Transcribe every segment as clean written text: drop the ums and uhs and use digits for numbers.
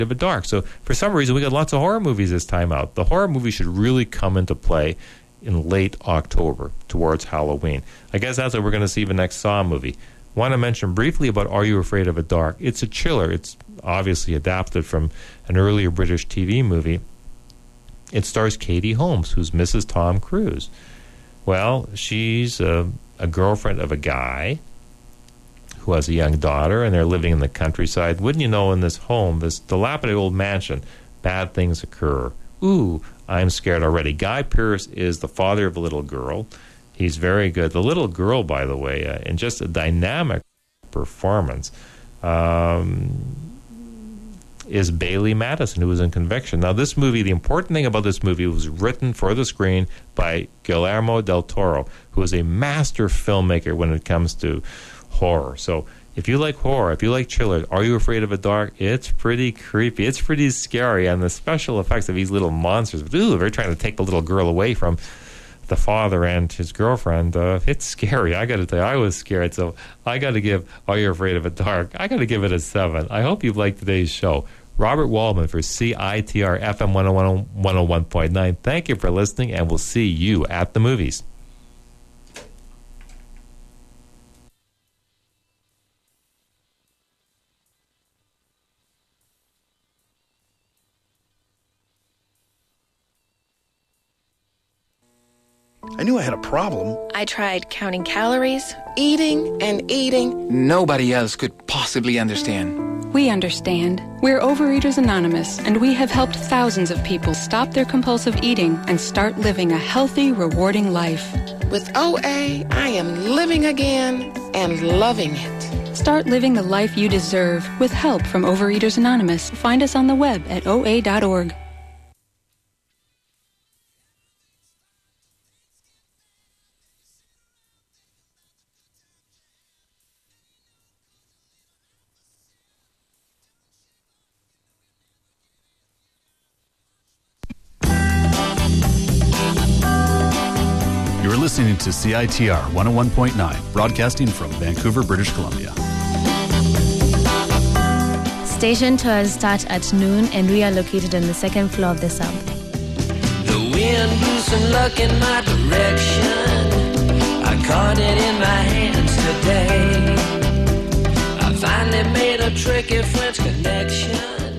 of a Dark. So for some reason, we got lots of horror movies this time out. The horror movie should really come into play in late October towards Halloween. I guess that's what we're going to see the next Saw movie. Want to mention briefly about Are You Afraid of the Dark? It's a chiller. It's obviously adapted from an earlier British TV movie. It stars Katie Holmes, who's Mrs. Tom Cruise. Well, she's a girlfriend of a guy who has a young daughter, and they're living in the countryside. Wouldn't you know, in this home, this dilapidated old mansion, bad things occur. Ooh, I'm scared already. Guy Pearce is the father of a little girl. He's very good. The little girl, by the way, in just a dynamic performance, is Bailey Madison, who was in Conviction. Now, this movie, the important thing about this movie, was written for the screen by Guillermo del Toro, who is a master filmmaker when it comes to horror. So if you like horror, if you like chillers, Are You Afraid of the Dark? It's pretty creepy. It's pretty scary. And the special effects of these little monsters, ooh, they're trying to take the little girl away from the father and his girlfriend. It's scary. I got to tell you, I was scared. So I got to give Are You Afraid of the Dark? I got to give it a 7. I hope you've liked today's show. Robert Waldman for CITR FM 101.9. Thank you for listening, and we'll see you at the movies. I knew I had a problem. I tried counting calories, eating, and eating. Nobody else could possibly understand. We understand. We're Overeaters Anonymous, and we have helped thousands of people stop their compulsive eating and start living a healthy, rewarding life. With OA, I am living again and loving it. Start living the life you deserve with help from Overeaters Anonymous. Find us on the web at oa.org. Listening to CITR 101.9, broadcasting from Vancouver, British Columbia. Station tours start at noon, and we are located on the second floor of the sub. The wind blew some luck in my direction. I caught it in my hands today. I finally made a tricky French connection.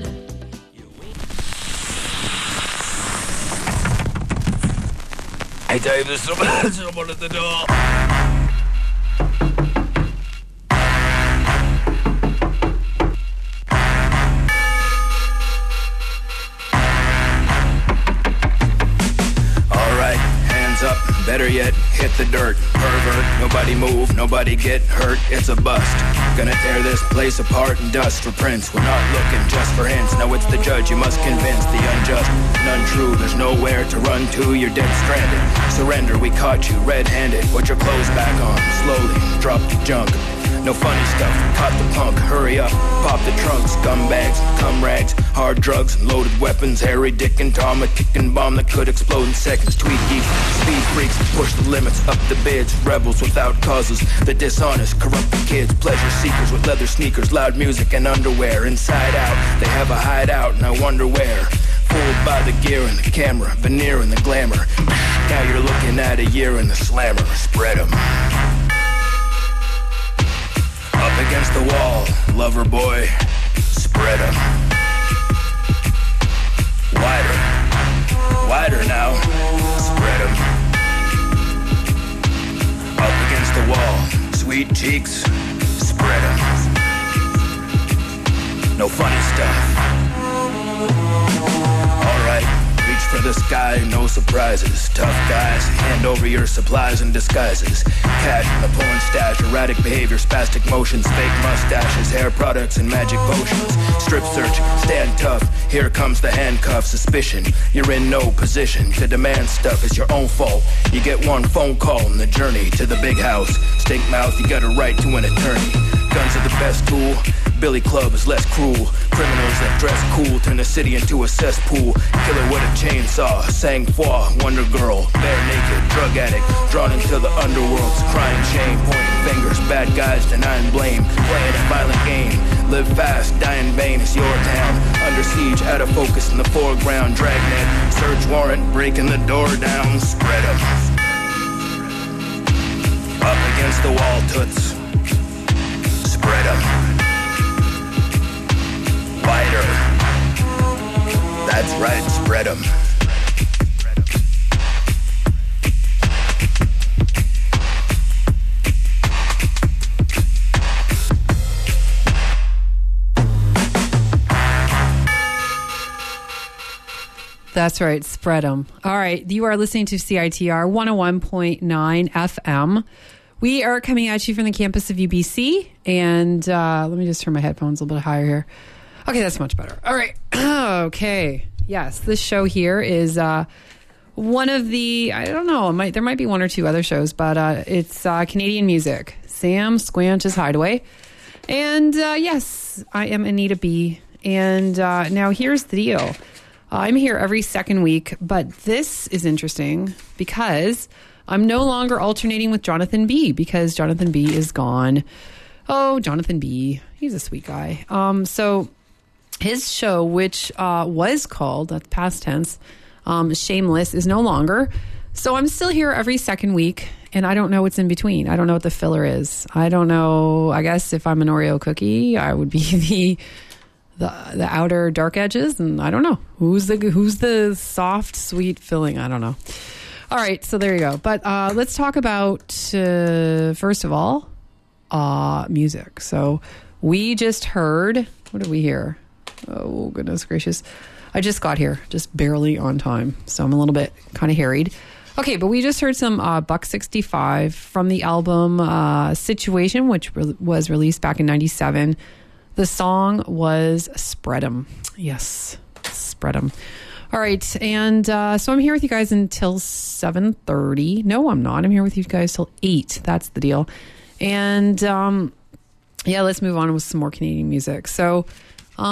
Hey Dave, there's someone at the door. Alright, hands up, better yet, hit the dirt. Pervert, nobody move, nobody get hurt, it's a bust. Gonna tear this place apart and dust for prints. We're not looking just for hints. Now it's the judge you must convince. The unjust and untrue, there's nowhere to run to. You're dead stranded. Surrender, we caught you red-handed. Put your clothes back on, slowly drop the junk. No funny stuff, caught the punk, hurry up. Pop the trunk, scumbags, cum rags. Hard drugs and loaded weapons. Harry, Dick, and Tom, a kicking bomb that could explode in seconds. Tweet geeks, speed freaks, push the limits, up the bids. Rebels without causes, the dishonest, corrupt the kids. Pleasure seekers with leather sneakers, loud music and underwear. Inside out, they have a hideout and I wonder where. Fooled by the gear and the camera, veneer and the glamour. Now you're looking at a year in the slammer. Spread 'em. Up against the wall, lover boy, spread 'em. Wider, wider now, spread 'em. Up against the wall, sweet cheeks, spread 'em. No funny stuff. Alright, reach for the sky, no surprises. Tough guys, hand over your supplies and disguises. Cash in the porn stash, erratic behavior, spastic motions, fake mustaches, hair products and magic potions. Strip search, stand tough, here comes the handcuff. Suspicion, you're in no position to demand stuff. It's your own fault. You get one phone call on the journey to the big house. Stink mouth, you got a right to an attorney. Guns are the best tool, Billy Club is less cruel. Criminals that dress cool turn the city into a cesspool. Killer with a chainsaw, sang-froid, wonder girl. Bare naked, drug addict, drawn into the underworld's crying shame. Pointing fingers, bad guys denying blame. Playing a violent game, Live fast, die in vain, it's your town. Under siege, out of focus in the foreground. Dragnet, search warrant, breaking the door down. Spread 'em. Up against the wall, toots. Spread 'em. Wider. That's right, spread 'em. That's right, spread them. All right, you are listening to CITR 101.9 FM. We are coming at you from the campus of UBC, and let me just turn my headphones a little bit higher here. Okay, that's much better. All right, okay. Yes, this show here is one of the, I don't know, there might be one or two other shows, but it's Canadian music, Sam Squanch's Hideaway. And yes, I am Anita B. And now here's the deal. I'm here every second week, but this is interesting because I'm no longer alternating with Jonathan B. because Jonathan B. is gone. Oh, Jonathan B. He's a sweet guy. So his show, which was called, that's past tense, Shameless, is no longer. So I'm still here every second week, and I don't know what's in between. I don't know what the filler is. I don't know. I guess if I'm an Oreo cookie, I would be the outer dark edges, and I don't know who's the soft sweet filling. I don't know. All right, so there you go. But let's talk about first of all music. So we just heard, what did we hear? Oh goodness gracious, I just got here just barely on time, so I'm a little bit kind of harried. Okay, but we just heard some Buck 65 from the album Situation, which was released back in 97. The song was Spread 'em. Yes, Spread 'em. All right, and so I'm here with you guys until 7:30. No, I'm not. I'm here with you guys till 8. That's the deal. And yeah, let's move on with some more Canadian music. So yeah,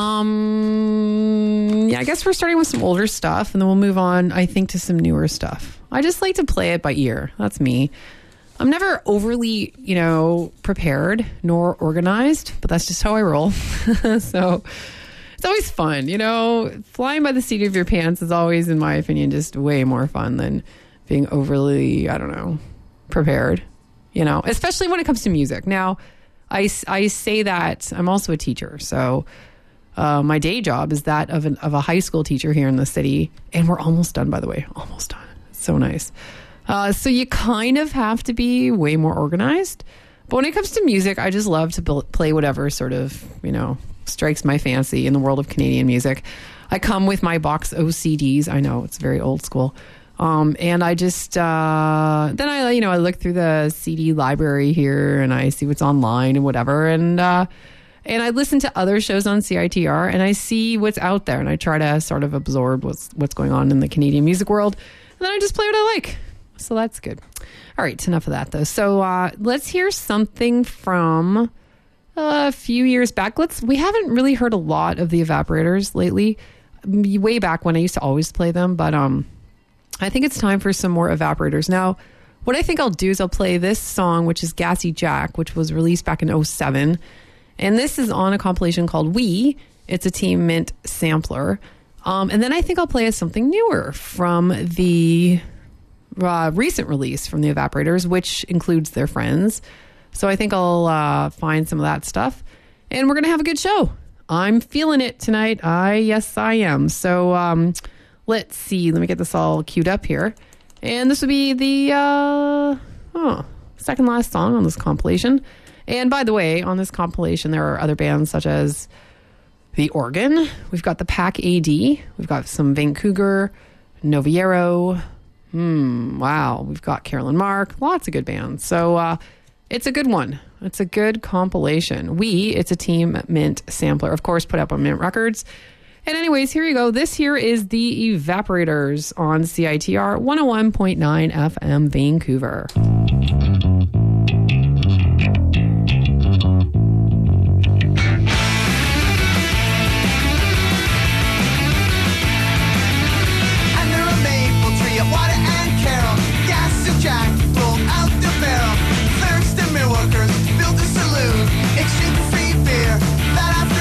I guess we're starting with some older stuff, and then we'll move on, I think, to some newer stuff. I just like to play it by ear. That's me. I'm never overly, prepared nor organized, but that's just how I roll. So it's always fun, flying by the seat of your pants is always, in my opinion, just way more fun than being overly, prepared, especially when it comes to music. Now, I say that I'm also a teacher. So my day job is that of a high school teacher here in the city. And we're almost done, by the way, almost done. It's so nice. So you kind of have to be way more organized. But when it comes to music, I just love to play whatever sort of, strikes my fancy in the world of Canadian music. I come with my box of CDs. I know it's very old school. And I just, then I look through the CD library here and I see what's online and whatever. And I listen to other shows on CITR and I see what's out there and I try to sort of absorb what's going on in the Canadian music world. And then I just play what I like. So that's good. All right, enough of that though. So let's hear something from a few years back. We haven't really heard a lot of the Evaporators lately. Way back when I used to always play them, but I think it's time for some more Evaporators. Now, what I think I'll do is I'll play this song, which is Gassy Jack, which was released back in 2007. And this is on a compilation called We. It's a Team Mint sampler. And then I think I'll play something newer from the recent release from the Evaporators, which includes their friends. So I think I'll find some of that stuff. And we're going to have a good show. I'm feeling it tonight. Yes, I am. So let's see. Let me get this all queued up here. And this will be the second last song on this compilation. And by the way, on this compilation, there are other bands such as The Organ. We've got the Pack AD. We've got some Vancouver, Noviero. Wow. We've got Carolyn Mark. Lots of good bands. So it's a good one. It's a good compilation. It's a Team Mint sampler, of course, put up on Mint Records. And anyways, here you go. This here is the Evaporators on CITR 101.9 FM Vancouver. Jack rolled out the barrel. Thirsty millworkers built a saloon. Exchanged free beer that afternoon.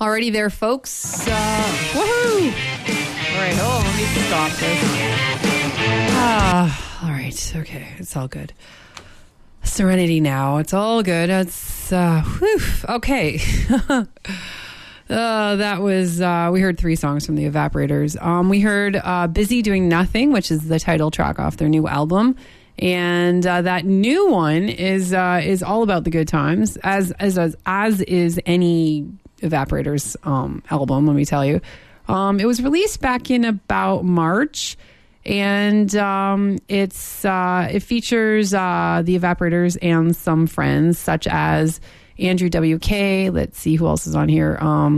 Alrighty there, folks. Woohoo! All right, let me stop this. All right, okay, it's all good. Serenity now. It's all good. It's, okay. That was, we heard 3 songs from the Evaporators. We heard Busy Doing Nothing, which is the title track off their new album. And that new one is all about the good times, as is any Evaporators album, let me tell you. It was released back in about March. And it features the Evaporators and some friends, such as Andrew WK. Let's see who else is on here.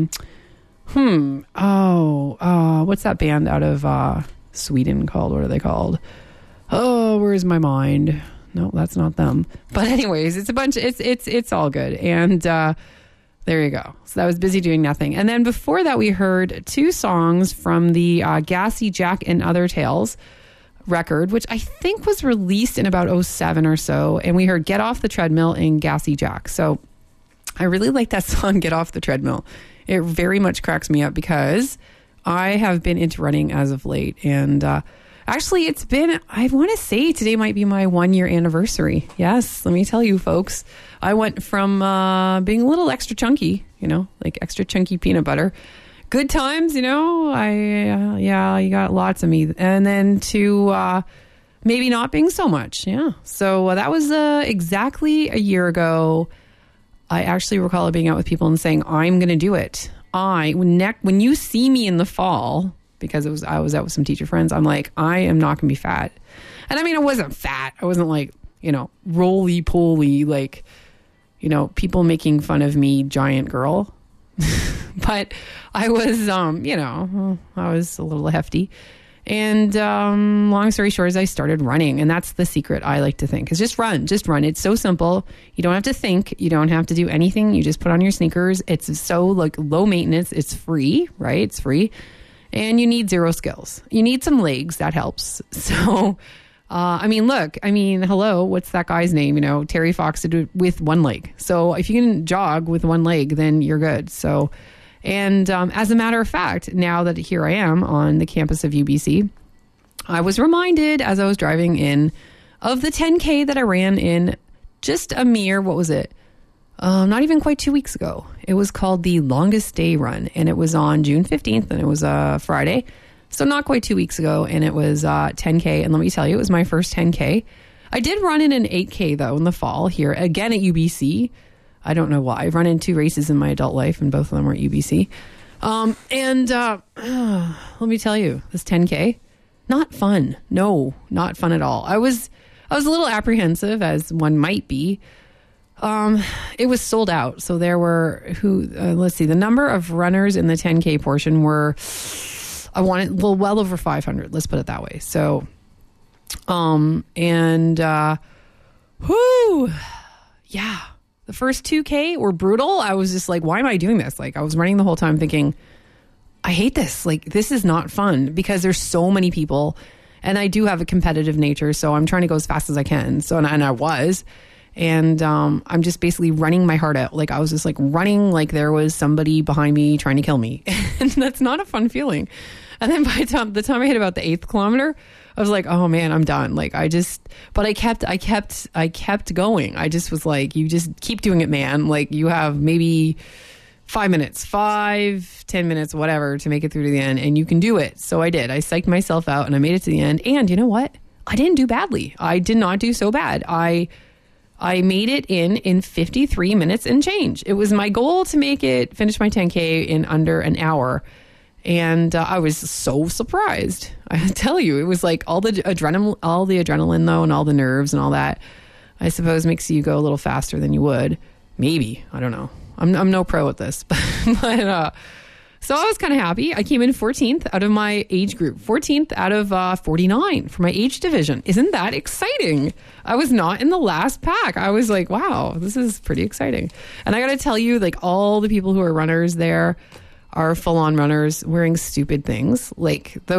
What's that band out of Sweden called? What are they called? Oh, where's my mind? No, that's not them. But anyways, it's a bunch. It's all good. And there you go. So that was Busy Doing Nothing. And then before that, we heard 2 songs from the Gassy Jack and Other Tales record, which I think was released in about 2007 or so. And we heard Get Off the Treadmill and Gassy Jack. So I really like that song, Get Off the Treadmill. It very much cracks me up because I have been into running as of late. And actually, it's been, I want to say today might be my 1-year anniversary. Yes, let me tell you, folks. I went from being a little extra chunky, like extra chunky peanut butter. Good times, you got lots of me. And then to maybe not being so much. Yeah. So that was exactly a year ago. I actually recall being out with people and saying, I'm going to do it. When you see me in the fall, because I was out with some teacher friends, I'm like, I am not going to be fat. And I mean, I wasn't fat. I wasn't like, roly-poly, like, people making fun of me, giant girl. But I was, I was a little hefty. And long story short is I started running. And that's the secret, I like to think, is just run. It's so simple. You don't have to think. You don't have to do anything. You just put on your sneakers. It's so like low maintenance. It's free, right? It's free. And you need 0 skills. You need some legs. That helps. So, hello, what's that guy's name? Terry Fox did it with 1 leg. So if you can jog with 1 leg, then you're good. So, and as a matter of fact, now that here I am on the campus of UBC, I was reminded as I was driving in of the 10K that I ran in just a mere, what was it? Not even quite 2 weeks ago. It was called the Longest Day Run, and it was on June 15th, and it was a Friday. So not quite 2 weeks ago, and it was 10K. And let me tell you, it was my first 10K. I did run in an 8K, though, in the fall here, again at UBC. I don't know why. I've run in 2 races in my adult life, and both of them were at UBC. Let me tell you, this 10K, not fun. No, not fun at all. I was a little apprehensive, as one might be. It was sold out. So there were the number of runners in the 10K portion were, well over 500. Let's put it that way. So, yeah, the first 2K were brutal. I was just like, why am I doing this? Like, I was running the whole time thinking, I hate this. Like, this is not fun because there's so many people, and I do have a competitive nature. So I'm trying to go as fast as I can. So, and I was. And I'm just basically running my heart out. Like, I was just like running like there was somebody behind me trying to kill me. And that's not a fun feeling. And then by the time I hit about the 8th kilometer, I was like, oh man, I'm done. Like, I kept going. I just was like, you just keep doing it, man. Like, you have maybe 5 minutes, 10 minutes, whatever, to make it through to the end, and you can do it. So I did. I psyched myself out and I made it to the end. And you know what? I didn't do badly. I did not do so bad. I made it in 53 minutes and change. It was my goal to finish my 10K in under an hour. And I was so surprised. I tell you, it was like all the adrenaline though, and all the nerves and all that, I suppose makes you go a little faster than you would. Maybe. I don't know. I'm no pro at this, but so I was kind of happy. I came in 14th out of my age group, 14th out of 49 for my age division. Isn't that exciting? I was not in the last pack. I was like, wow, this is pretty exciting. And I got to tell you, like, all the people who are runners there are full-on runners wearing stupid things. Like those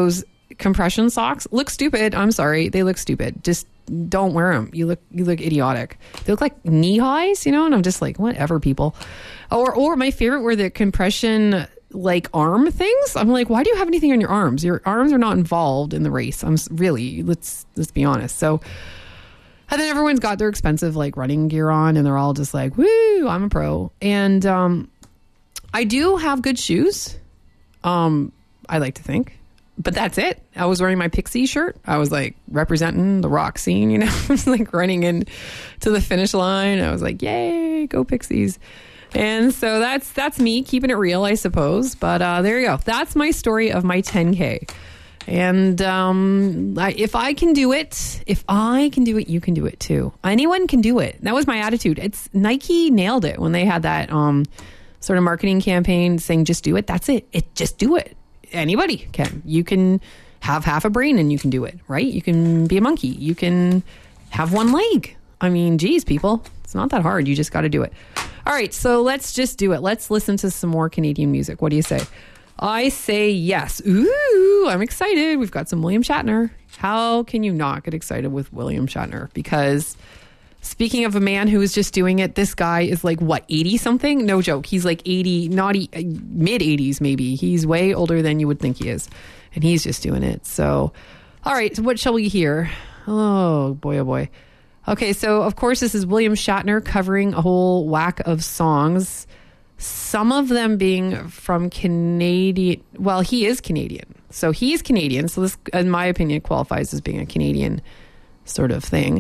compression socks look stupid. I'm sorry. They look stupid. Just don't wear them. You look idiotic. They look like knee highs, and I'm just like, whatever, people. Or my favorite were the compression like arm things. I'm like, why do you have anything on your arms? Your arms are not involved in the race. Let's be honest. So, and then everyone's got their expensive like running gear on, and they're all just like, woo, I'm a pro. And I do have good shoes. I like to think. But that's it. I was wearing my Pixie shirt. I was like representing the rock scene, I was like running in to the finish line. I was like, yay, go Pixies. And so that's me keeping it real, I suppose. But there you go. That's my story of my 10K. And if I can do it, you can do it too. Anyone can do it. That was my attitude. Nike nailed it when they had that sort of marketing campaign saying, just do it. That's it. Just do it. Anybody can. You can have half a brain and you can do it, right? You can be a monkey. You can have one leg. I mean, geez, people, it's not that hard. You just got to do it. All right, so let's just do it. Let's listen to some more Canadian music. What do you say? I say yes. Ooh, I'm excited. We've got some William Shatner. How can you not get excited with William Shatner? Because speaking of a man who is just doing it, this guy is like, what, 80 something? No joke. He's like 80, mid 80s maybe. He's way older than you would think he is. And he's just doing it. So, all right, so what shall we hear? Oh, boy, oh, boy. Okay, so of course this is William Shatner covering a whole whack of songs. Some of them being from Canadian. Well, he is Canadian. So he's Canadian. So this, in my opinion, qualifies as being a Canadian sort of thing.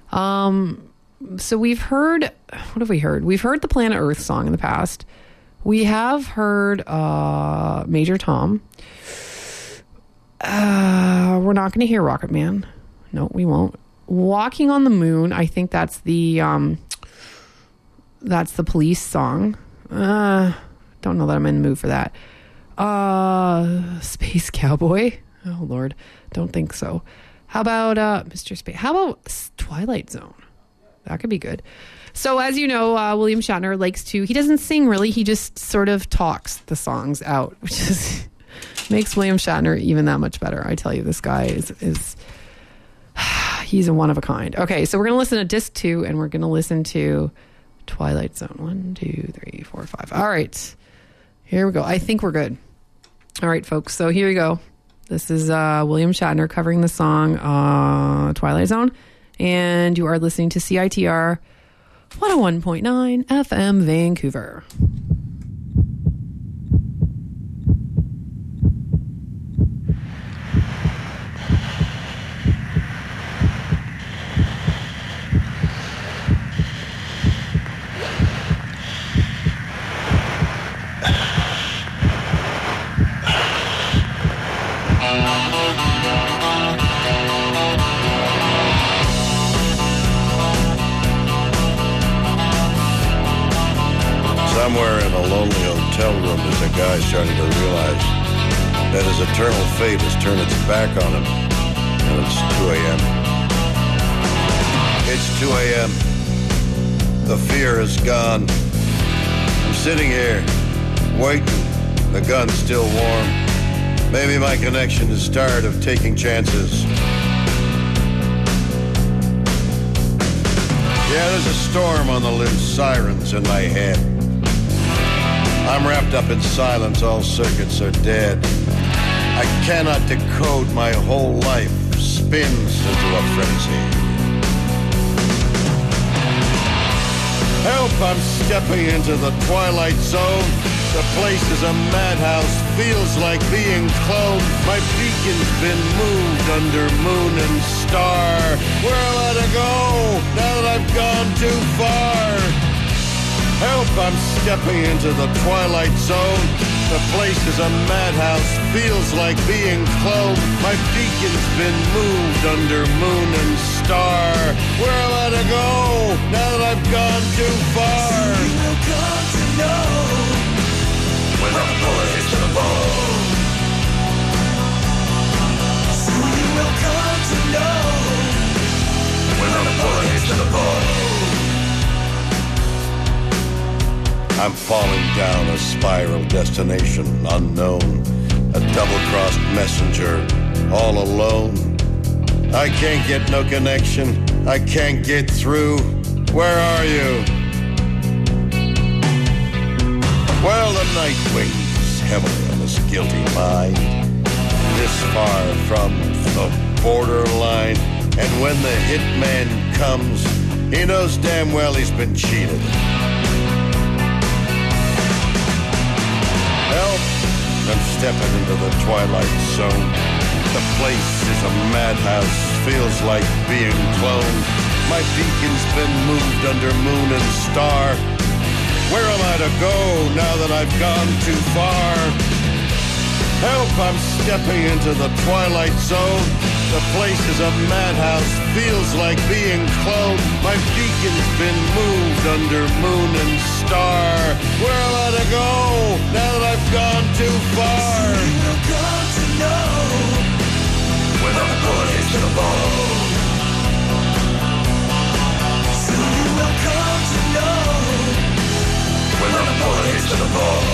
So we've heard, what have we heard? We've heard the Planet Earth song in the past. We have heard Major Tom. We're not going to hear Rocket Man. No, we won't. Walking on the Moon, I think that's the Police song. Don't know that I'm in the mood for that. Space Cowboy. Oh, Lord. Don't think so. How about Mr. Space? How about Twilight Zone? That could be good. So as you know, William Shatner likes to, he doesn't sing really, he just sort of talks the songs out, which is makes William Shatner even that much better. I tell you, this guy is he's a one of a kind. Okay, so we're going to listen to disc 2 and we're going to listen to Twilight Zone. 1, 2, 3, 4, 5. All right, here we go. I think we're good. All right, folks, so here we go. This is William Shatner covering the song Twilight Zone. And you are listening to CITR 101.9 FM Vancouver. Somewhere in a lonely hotel room is a guy starting to realize that his eternal fate has turned its back on him. And it's 2 a.m. It's 2 a.m. The fear is gone. I'm sitting here, waiting. The gun's still warm. Maybe my connection is tired of taking chances. Yeah, there's a storm on the loose, sirens in my head. I'm wrapped up in silence, all circuits are dead. I cannot decode, my whole life spins into a frenzy. Help, I'm stepping into the twilight zone. The place is a madhouse, feels like being cloned. My beacon's been moved under moon and star. Where'll I go now that I've gone too far? Help, I'm stepping into the twilight zone. The place is a madhouse, feels like being cloned. My beacon's been moved under moon and star. Where'll I go now that I've gone too far? You will come to know when the bullet hits the bone. Soon you will come to know when the bullet hits the bone. I'm falling down a spiral destination unknown. A double-crossed messenger all alone. I can't get no connection, I can't get through. Where are you? Well, the night weighs heavily on this guilty mind, this far from the borderline. And when the hitman comes, he knows damn well he's been cheated. Help! I'm stepping into the twilight zone. The place is a madhouse, feels like being cloned. My beacon's been moved under moon and star. Where am I to go now that I've gone too far? Help, I'm stepping into the twilight zone. The place is a madhouse, feels like being cloned. My beacon's been moved under moon and star. Where am I to go now that I've gone too far? You've got to know when the bullet hits the bone. So you will come to know when the bullet hits the bone.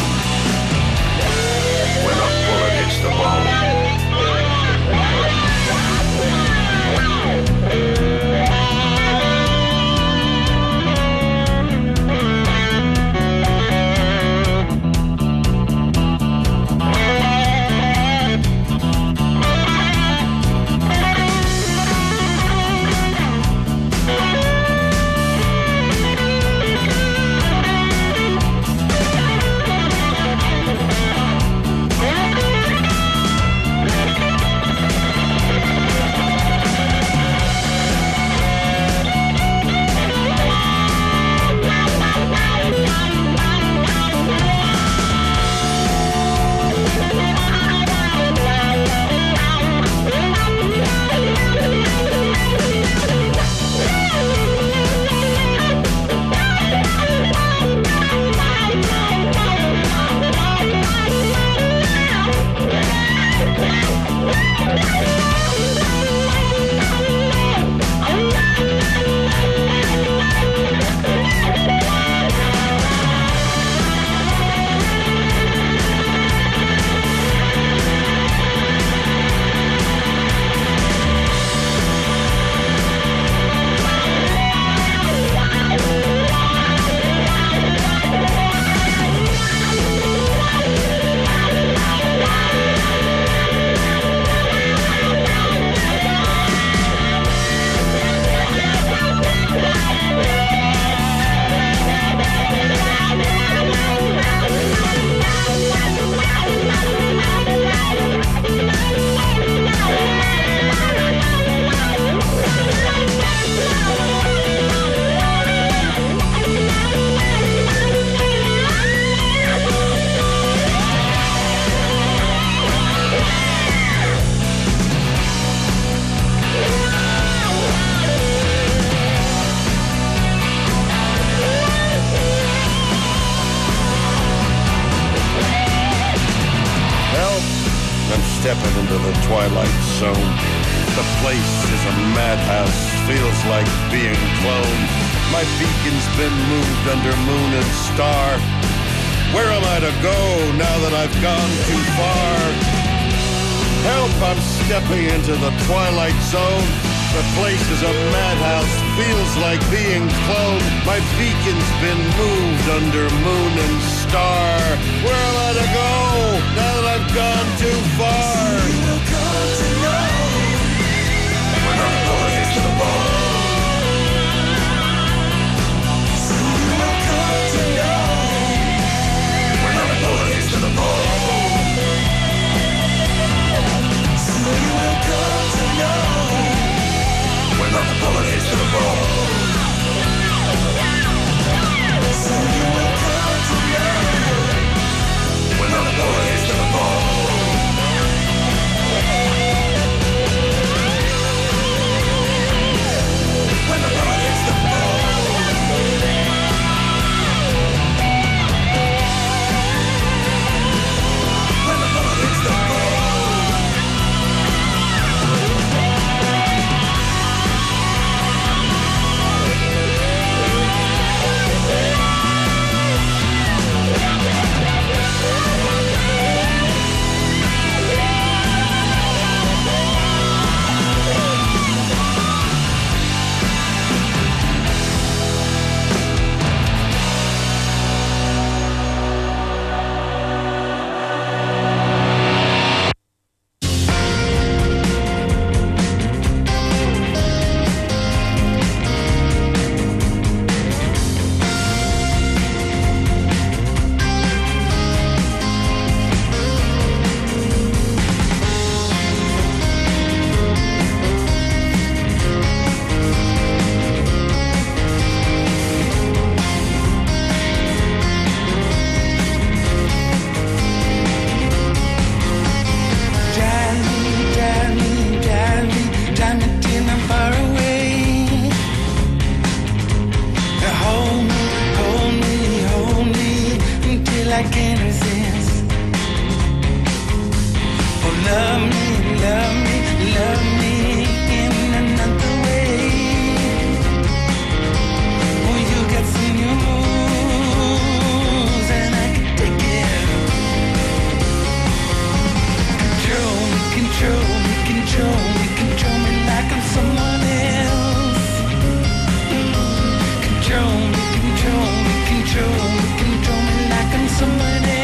When the bullet hits the bone. Stepping into the twilight zone. The place is a madhouse, feels like being cloned. My beacon's been moved under moon and star. Where am I to go now that I've gone too far? Help, I'm stepping into the twilight zone. The place is a madhouse, feels like being cloned. My beacon's been moved under moon and star. Where am I to go now that I've gone too far? You will come to know when the bullet hits the bone. So you will come to know when the bullet hits the bone. So you will come to know when the bullet hits the bone. So you will come to know when the bullet hits the bone. can't resist. Oh, love me, love me, love me in another way. Oh, you got some new moves and I can take it. Control me, control me, control me, control me like I'm someone else. Control me, control me, control me, control me like I'm someone else.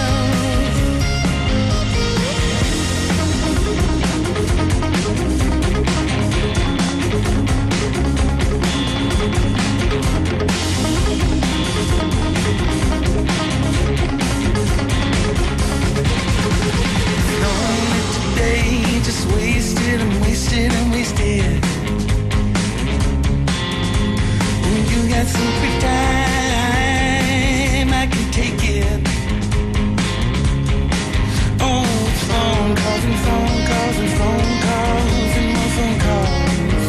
Only today, just wasted and wasted and wasted. When you got some free time, I can take it. Oh, phone calls and phone calls and phone calls and more phone calls.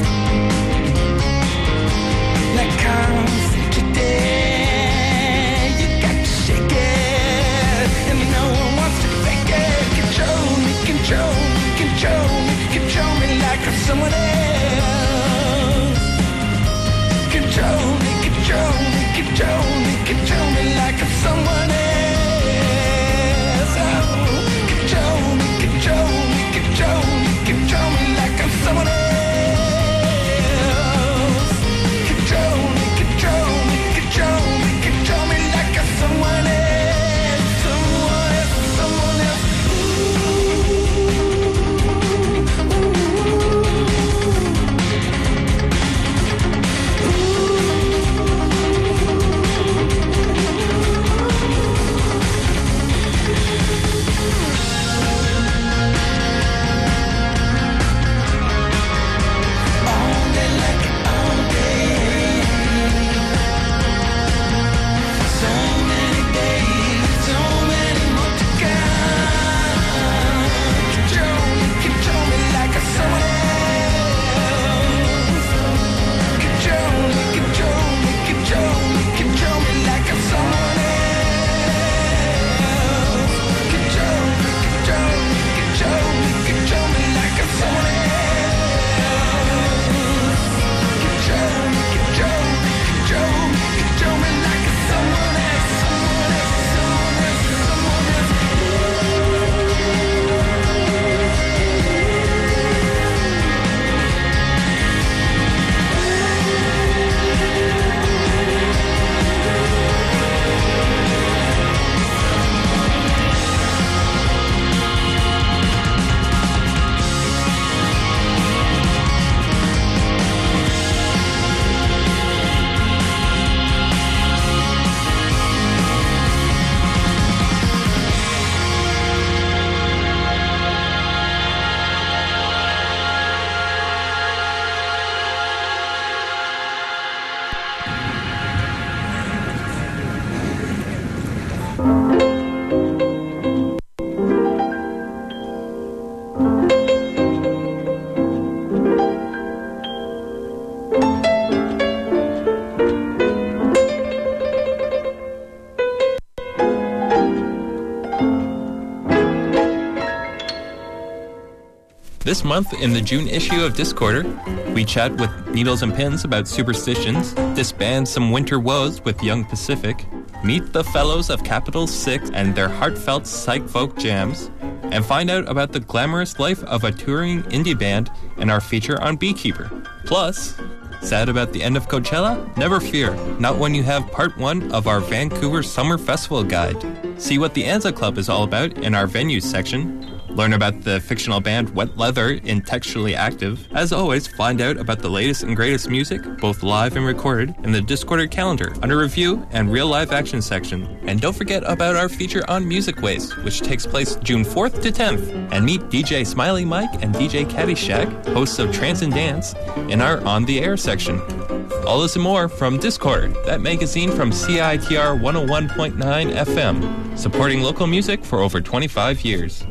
Like constant today, you got to shake it, and no one wants to fake it. Control me, control me, control me, control me like I'm someone else. Control me, control me, control me, control me like I'm someone else. Oh, control me, control me, control me, control me like I'm someone else. Control me, control me, control me, control me like I'm someone else. Someone else, someone else. All day like it, all day. So many days, so many more to come. Control me like I'm someone else. Control me, control me, control me, control me like I'm someone else. Control me, control me, control me, control me like I'm someone else. Control me, control me, control me, control me like I'm someone else, someone else, someone else, someone else. This month, in the June issue of Discorder, we chat with Needles and Pins about superstitions, disband some winter woes with Young Pacific, meet the fellows of Capital 6 and their heartfelt psych folk jams, and find out about the glamorous life of a touring indie band in our feature on Beekeeper. Plus, sad about the end of Coachella? Never fear, not when you have part 1 of our Vancouver Summer Festival Guide. See what the Anza Club is all about in our venues section. Learn about the fictional band Wet Leather in Textually Active. As always, find out about the latest and greatest music, both live and recorded, in the Discorder calendar under review and real live action section. And don't forget about our feature on Music Waste, which takes place June 4th to 10th. And meet DJ Smiley Mike and DJ Caddyshack, hosts of Trance and Dance, in our On the Air section. All this and more from Discord, that magazine from CITR 101.9 FM, supporting local music for over 25 years.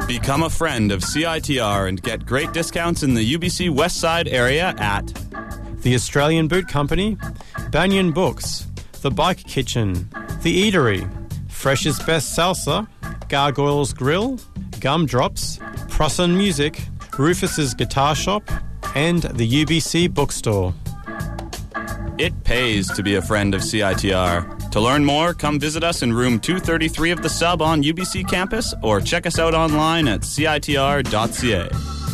Become a friend of CITR and get great discounts in the UBC West Side area at the Australian Boot Company, Banyan Books, The Bike Kitchen, The Eatery, Fresh's Best Salsa, Gargoyles Grill, Gumdrops, Prosson Music, Rufus's Guitar Shop, and the UBC Bookstore. It pays to be a friend of CITR. To learn more, come visit us in room 233 of the Sub on UBC campus or check us out online at citr.ca.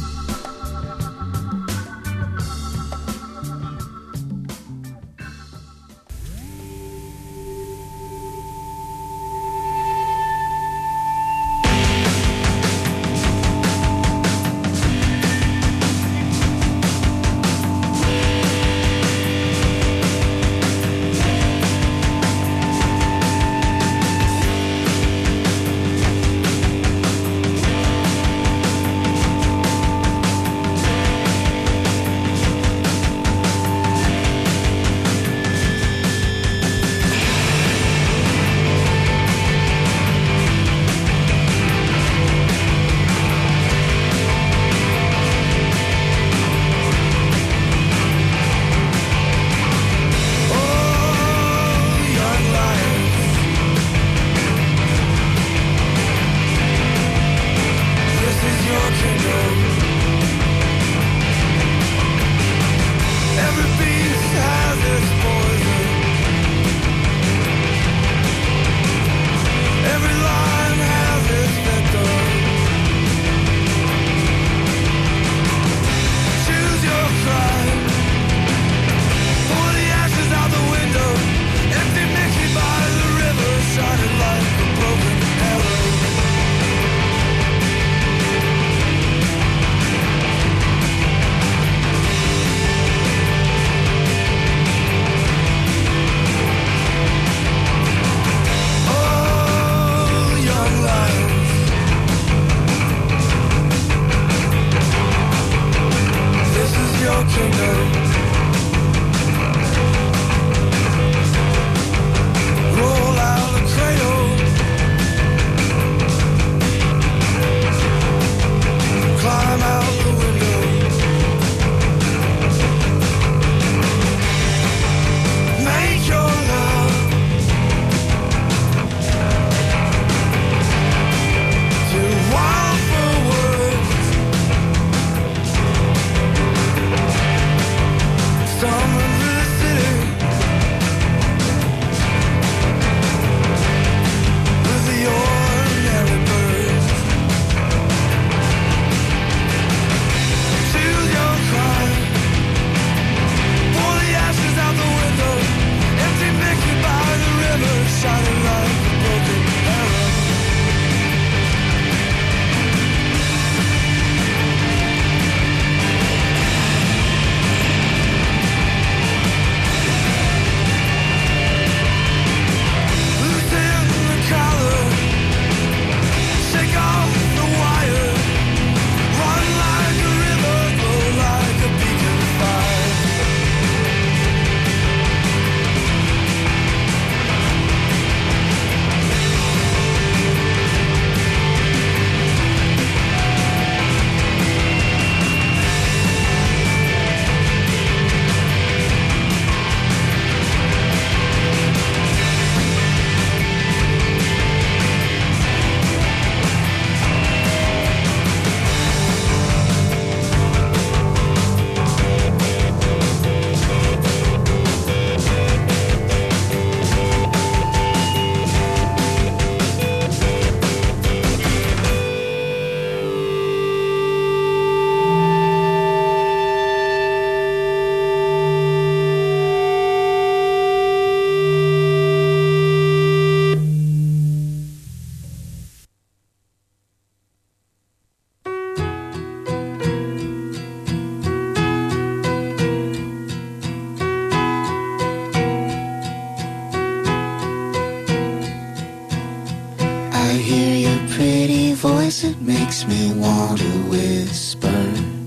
voice, it makes me want to whisper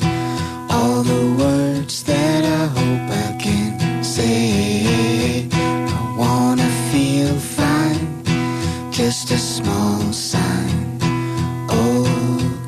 all the words that I hope I can say. I wanna feel fine, just a small sign. Oh,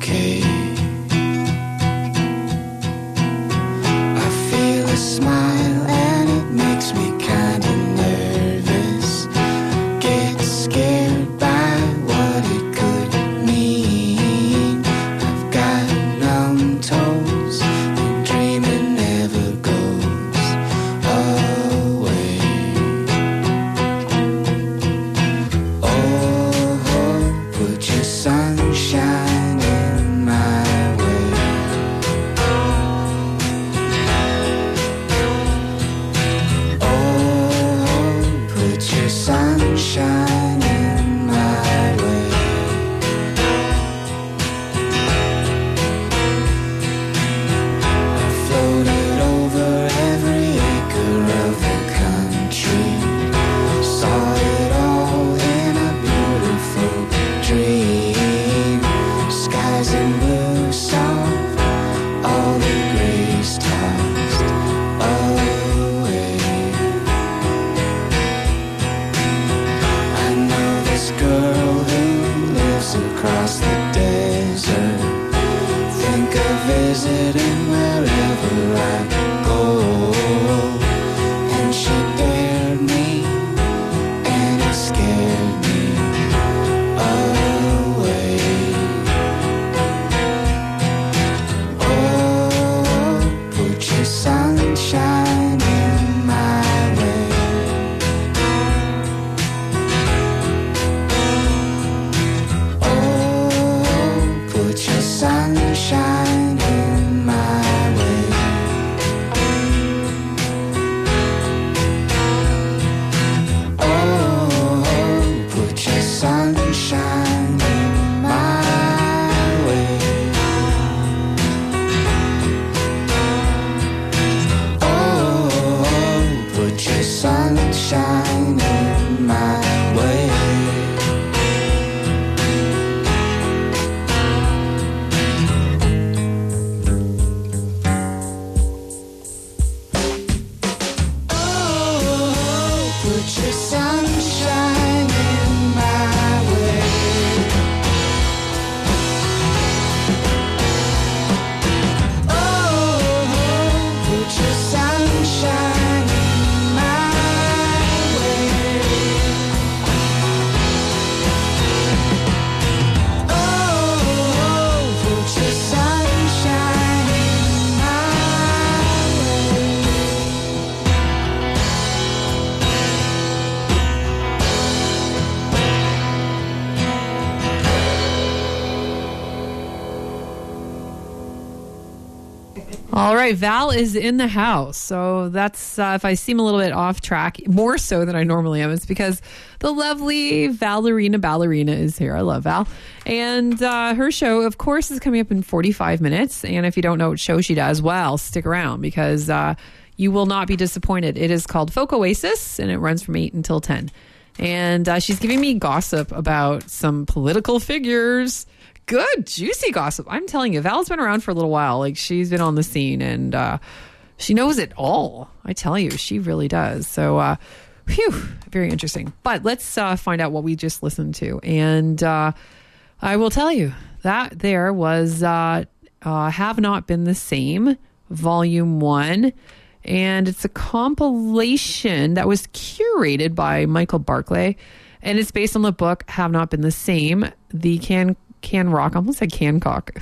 All right, Val is in the house. So that's, if I seem a little bit off track, more so than I normally am, it's because the lovely Valerina Ballerina is here. I love Val. And her show, of course, is coming up in 45 minutes. And if you don't know what show she does, well, stick around because you will not be disappointed. It is called Folk Oasis, and it runs from 8 until 10. And she's giving me gossip about some political figures. Good, juicy gossip. I'm telling you, Val's been around for a little while. Like, she's been on the scene, and she knows it all. I tell you, she really does. So, phew, very interesting. But let's find out what we just listened to. And I will tell you, that there was Have Not Been the Same, Volume 1. And it's a compilation that was curated by Michael Barclay. And it's based on the book Have Not Been the Same, the Can Rock, I almost said Cancock.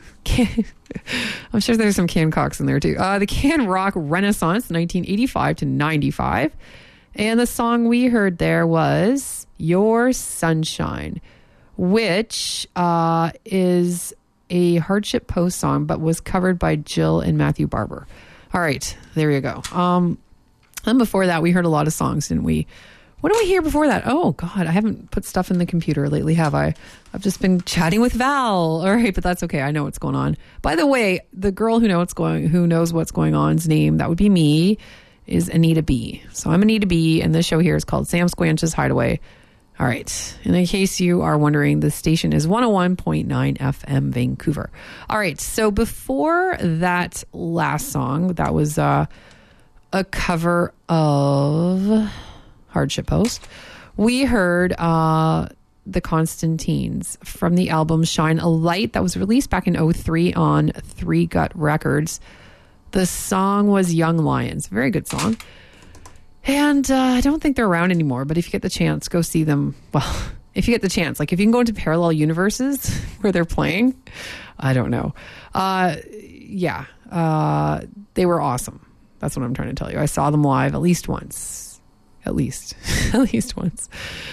I'm sure there's some Cancocks in there too. The Can Rock Renaissance, 1985 to 95. And the song we heard there was Your Sunshine, which is a Hardship Post song, but was covered by Jill and Matthew Barber. All right, there you go. And before that, we heard a lot of songs, didn't we? What did we hear before that? Oh, God, I haven't put stuff in the computer lately, have I? I've just been chatting with Val. All right, but that's okay. I know what's going on. By the way, the girl who knows what's going on's name, that would be me, is Anita B. So I'm Anita B, and this show here is called Sam Squanch's Hideaway. All right. And in case you are wondering, the station is 101.9 FM Vancouver. All right. So before that last song, that was a cover of Hardship Post. We heard the Constantines from the album Shine a Light that was released back in 2003 on Three Gut Records. The song was Young Lions. Very good song. And I don't think they're around anymore, but if you get the chance, go see them. Well, if you get the chance, like if you can go into parallel universes where they're playing, I don't know. They were awesome. That's what I'm trying to tell you. I saw them live at least once. At least once.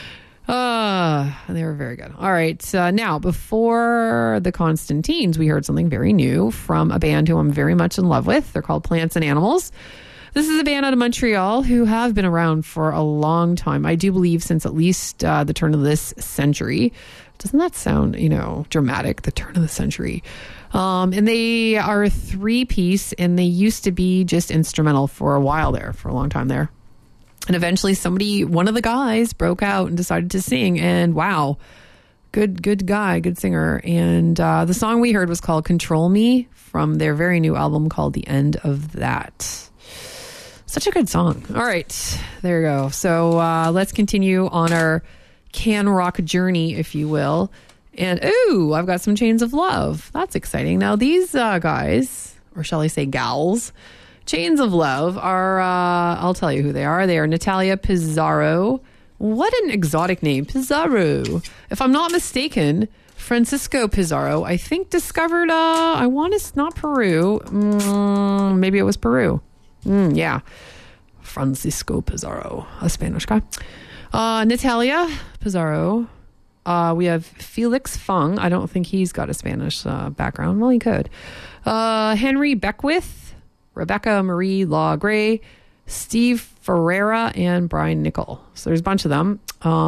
And they were very good. All right. Now, before the Constantines, we heard something very new from a band who I'm very much in love with. They're called Plants and Animals. This is a band out of Montreal who have been around for a long time. I do believe since at least the turn of this century. Doesn't that sound, dramatic? The turn of the century. And they are a 3-piece, and they used to be just instrumental for a while there, for a long time there. And eventually one of the guys broke out and decided to sing, and wow, good guy, good singer. And the song we heard was called Control Me from their very new album called The End of That. Such a good song. All right, there you go. So let's continue on our Can Rock journey, if you will. And I've got some Chains of Love. That's exciting. Now these guys, or shall I say gals, Chains of Love are, I'll tell you who they are. They are Natalia Pizarro. What an exotic name, Pizarro. If I'm not mistaken, Francisco Pizarro, I think discovered, I want to, not Peru. Maybe it was Peru. Yeah. Francisco Pizarro, a Spanish guy. Natalia Pizarro. We have Felix Fung. I don't think he's got a Spanish background. Well, he could. Henry Beckwith. Rebecca Marie Law Gray, Steve Ferreira, and Brian Nickel. So there's a bunch of them.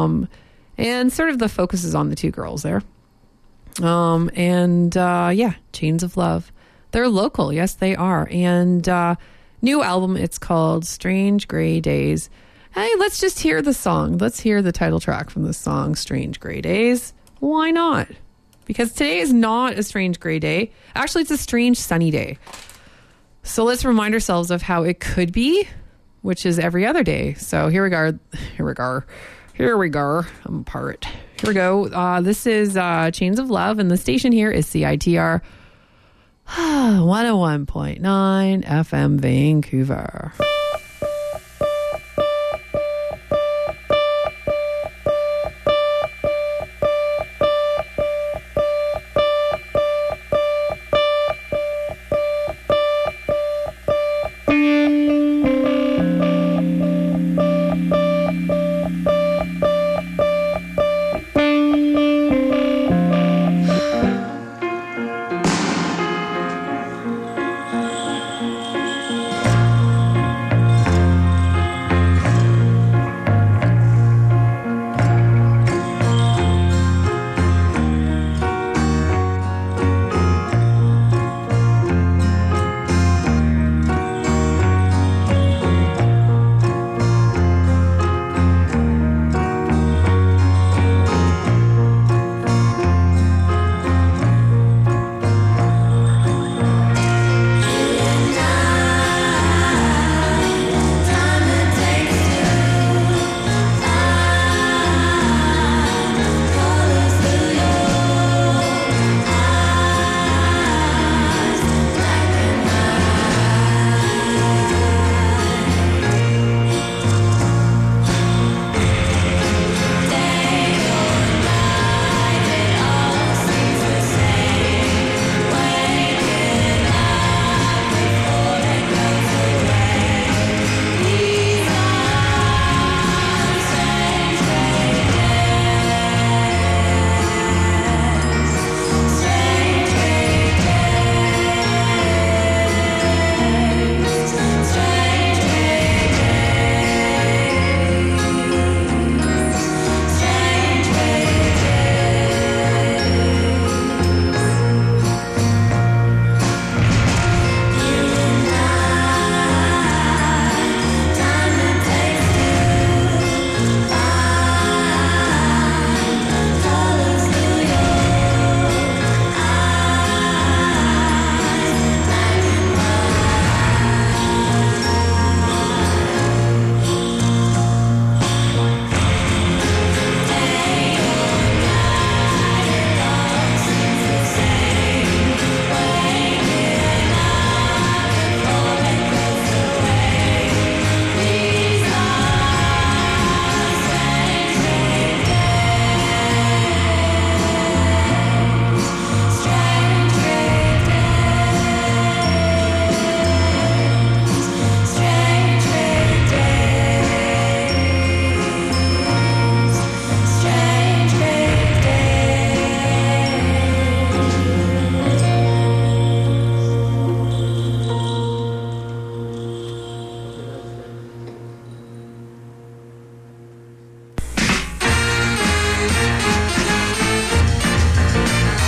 And sort of the focus is on the two girls there. Chains of Love. They're local. Yes, they are. And new album, it's called Strange Gray Days. Hey, let's just hear the song. Let's hear the title track from the song, Strange Gray Days. Why not? Because today is not a strange gray day. Actually, it's a strange sunny day. So let's remind ourselves of how it could be, which is every other day. So here we go. I'm a pirate. Here we go. This is Chains of Love, and the station here is CITR 101.9 FM Vancouver.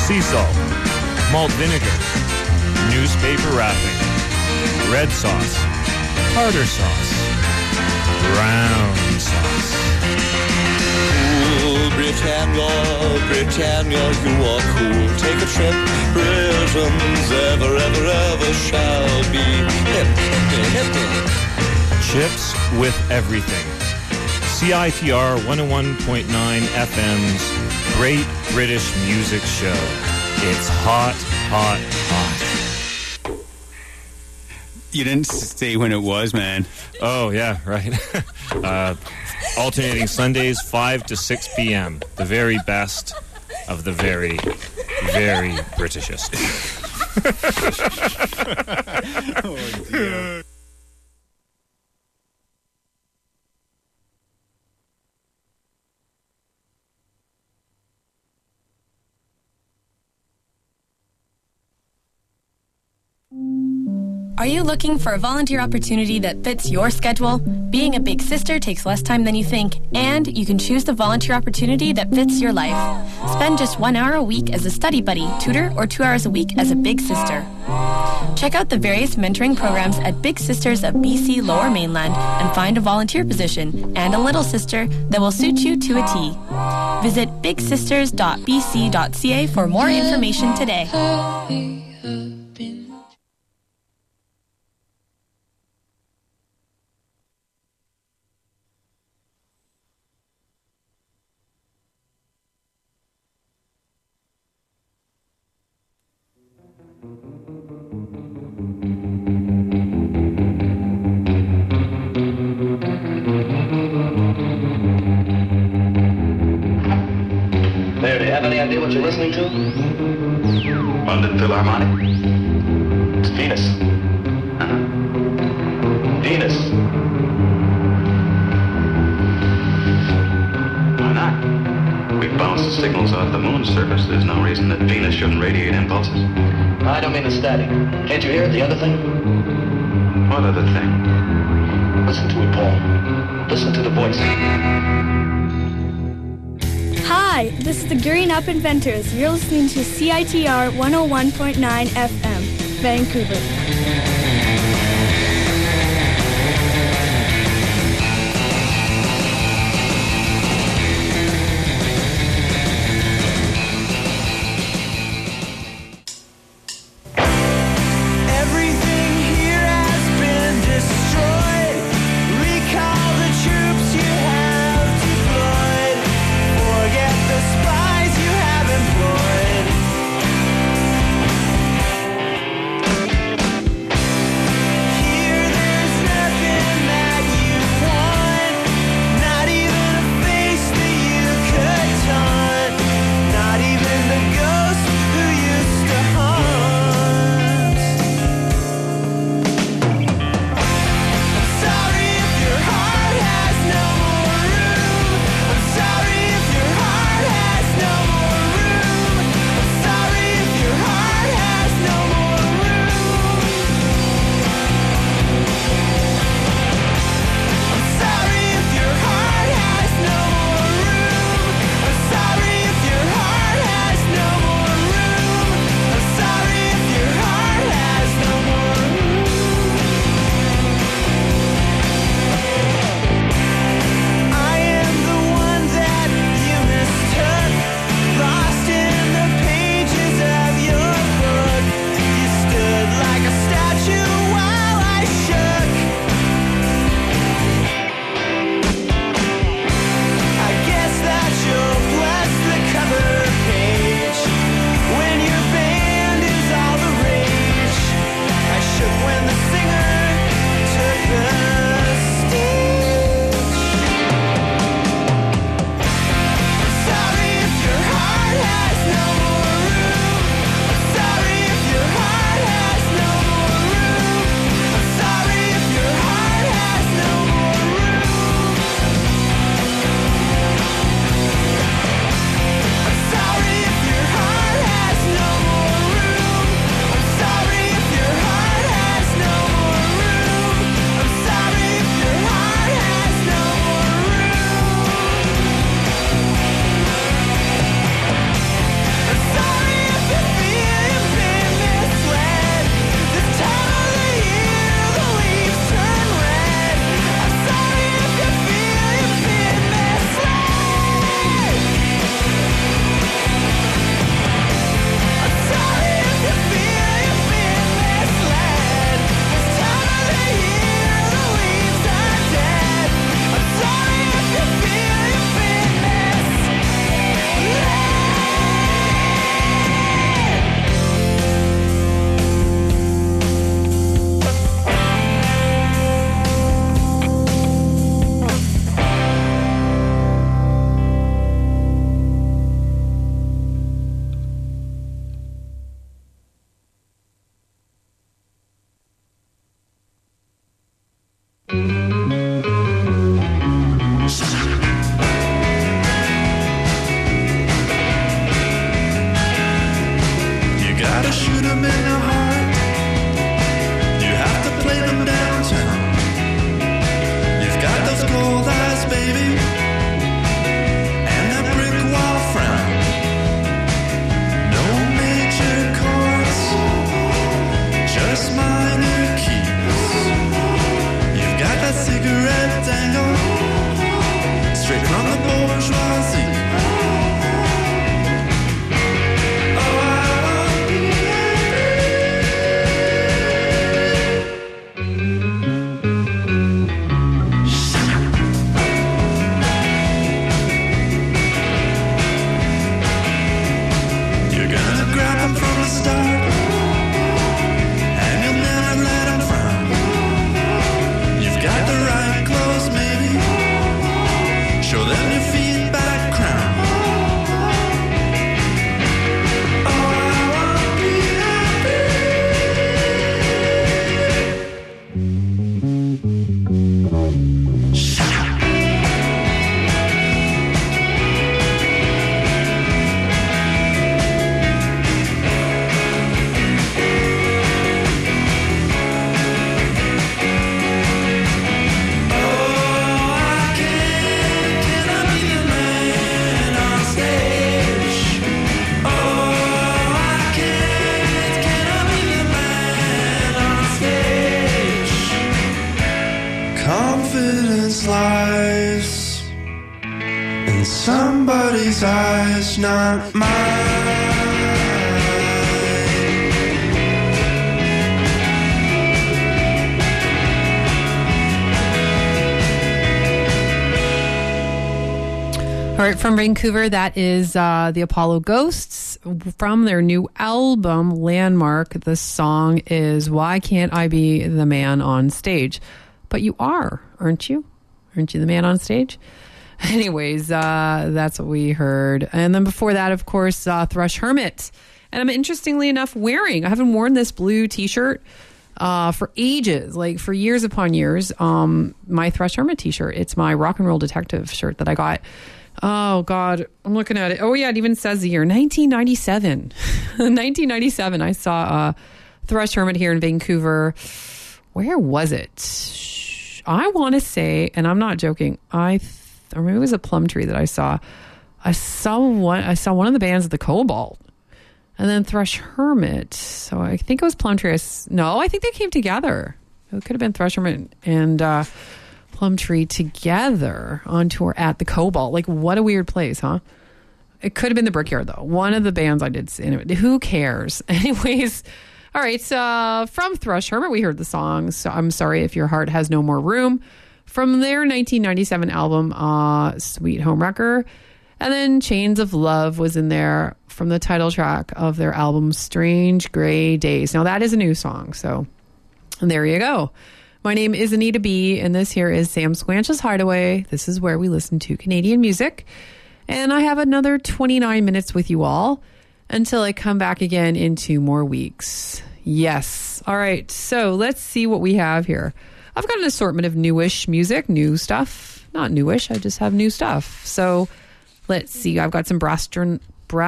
sea salt, malt vinegar, newspaper wrapping, red sauce, tartar sauce, brown sauce. Cool Britannia, Britannia, you are cool. Take a trip, Britons ever, ever, ever shall be hip, hip, hip. Chips with everything. CITR 101.9 FM's Great British Music Show. It's hot, hot, hot. You didn't say when it was, man. Oh, yeah, right. Alternating Sundays, 5 to 6 p.m. The very best of the very, very Britishest. Oh, dear. Are you looking for a volunteer opportunity that fits your schedule? Being a big sister takes less time than you think, and you can choose the volunteer opportunity that fits your life. Spend just 1 hour a week as a study buddy, tutor, or 2 hours a week as a big sister. Check out the various mentoring programs at Big Sisters of BC Lower Mainland and find a volunteer position and a little sister that will suit you to a T. Visit bigsisters.bc.ca for more information today. There, do you have any idea what you're listening to? London Philharmonic. It's Venus. Venus. Why not? We've bounced the signals off the moon's surface. There's no reason that Venus shouldn't radiate impulses. I don't mean the static. Can't you hear it, the other thing? What other thing? Listen to it, Paul. Listen to the voice. Hi, this is the Gearing Up Inventors. You're listening to CITR 101.9 FM, Vancouver. gotta shoot them in the heart. You have to play them downtown. You've got those cold eyes, baby, and that brick wall frown. No major chords, just minor keys. You've got that cigarette dangle straight from the bourgeoisie. Confidence lies in somebody's eyes, not mine. All right, from Vancouver, that is the Apollo Ghosts from their new album, Landmark. The song is Why Can't I Be the Man on Stage? But you are, aren't you? Aren't you the man on stage? Anyways, that's what we heard. And then before that, of course, Thrush Hermit. And I'm interestingly enough I haven't worn this blue t-shirt for ages, like for years upon years. My Thrush Hermit t-shirt. It's my rock and roll detective shirt that I got. Oh, God, I'm looking at it. Oh, yeah, it even says the year, 1997. 1997, I saw Thrush Hermit here in Vancouver. Where was it? I want to say, and I'm not joking, or maybe it was a Plum Tree that I saw. I saw one of the bands at the Cobalt, and then Thrush Hermit. So I think it was Plum Tree. I think they came together. It could have been Thrush Hermit and Plum Tree together on tour at the Cobalt. Like, what a weird place, huh? It could have been the Brickyard, though. One of the bands I did see. Anyway, who cares? Anyways. All right, so from Thrush Hermit, we heard the song So I'm Sorry If Your Heart Has No More Room from their 1997 album, Sweet Home Wrecker. And then Chains of Love was in there from the title track of their album, Strange Gray Days. Now, that is a new song, so there you go. My name is Anita B., and this here is Sam Squanch's Hideaway. This is where we listen to Canadian music. And I have another 29 minutes with you all until I come back again in 2 more weeks. Yes. All right. So let's see what we have here. I've got an assortment of newish music, new stuff. Not newish. I just have new stuff. So let's see. I've got some Brastronaut.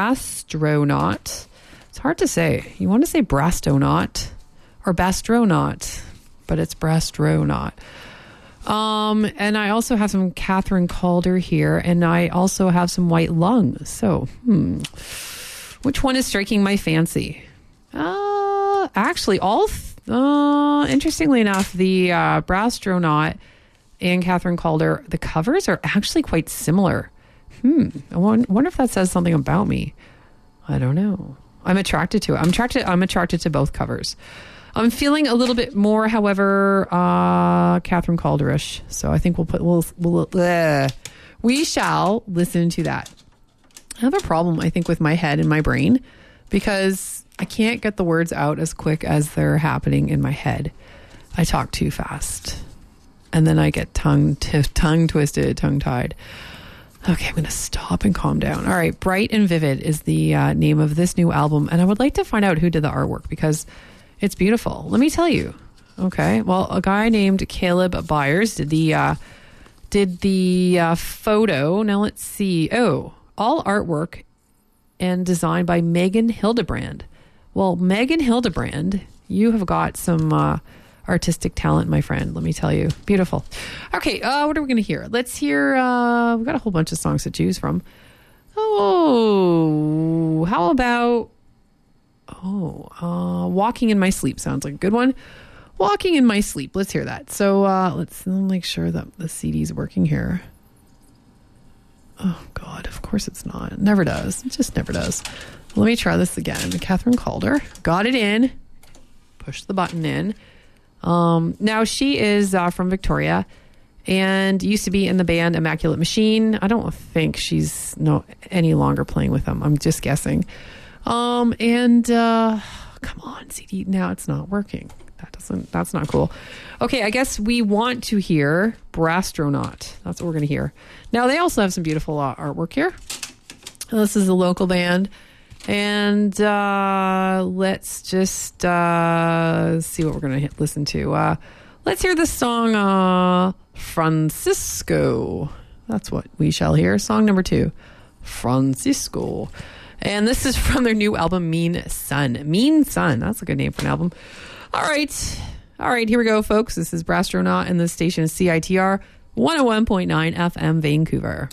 It's hard to say. You want to say Brastonaut or Bastronaut, but it's Brastronaut. And I also have some Catherine Calder here, and I also have some White Lung. So, which one is striking my fancy? Actually, interestingly enough, the Brastronaut and Catherine Calder, the covers are actually quite similar. I wonder if that says something about me. I don't know. I'm attracted to it. I'm attracted to both covers. I'm feeling a little bit more, however, Catherine Calderish. So I think we shall listen to that. I have a problem, I think, with my head and my brain because I can't get the words out as quick as they're happening in my head. I talk too fast. And then I get tongue twisted, tongue-tied. Okay, I'm going to stop and calm down. All right, Bright and Vivid is the name of this new album. And I would like to find out who did the artwork because it's beautiful. Let me tell you. Okay, well, a guy named Caleb Byers did the photo. Now let's see. Oh, all artwork and designed by Megan Hildebrand. Well, Megan Hildebrand, you have got some artistic talent, my friend. Let me tell you. Beautiful. Okay, what are we going to hear? Let's hear, we've got a whole bunch of songs to choose from. Oh, how about, Walking in My Sleep sounds like a good one. Walking in My Sleep. Let's hear that. So let's make sure that the CD's working here. Oh, God, of course it's not. It never does. It just never does. Let me try this again. Catherine Calder. Got it in. Push the button in. Now, she is from Victoria and used to be in the band Immaculate Machine. I don't think she's any longer playing with them. I'm just guessing. Come on, CD. Now it's not working. That's not cool. Okay, I guess we want to hear Brastronaut. That's what we're going to hear. Now, they also have some beautiful artwork here. This is a local band. And let's just see what we're going to listen to. Let's hear the song Francisco. That's what we shall hear. Song number 2, Francisco. And this is from their new album, Mean Sun. Mean Sun. That's a good name for an album. All right, here we go, folks. This is Brastronaut, and the station is CITR 101.9 FM Vancouver.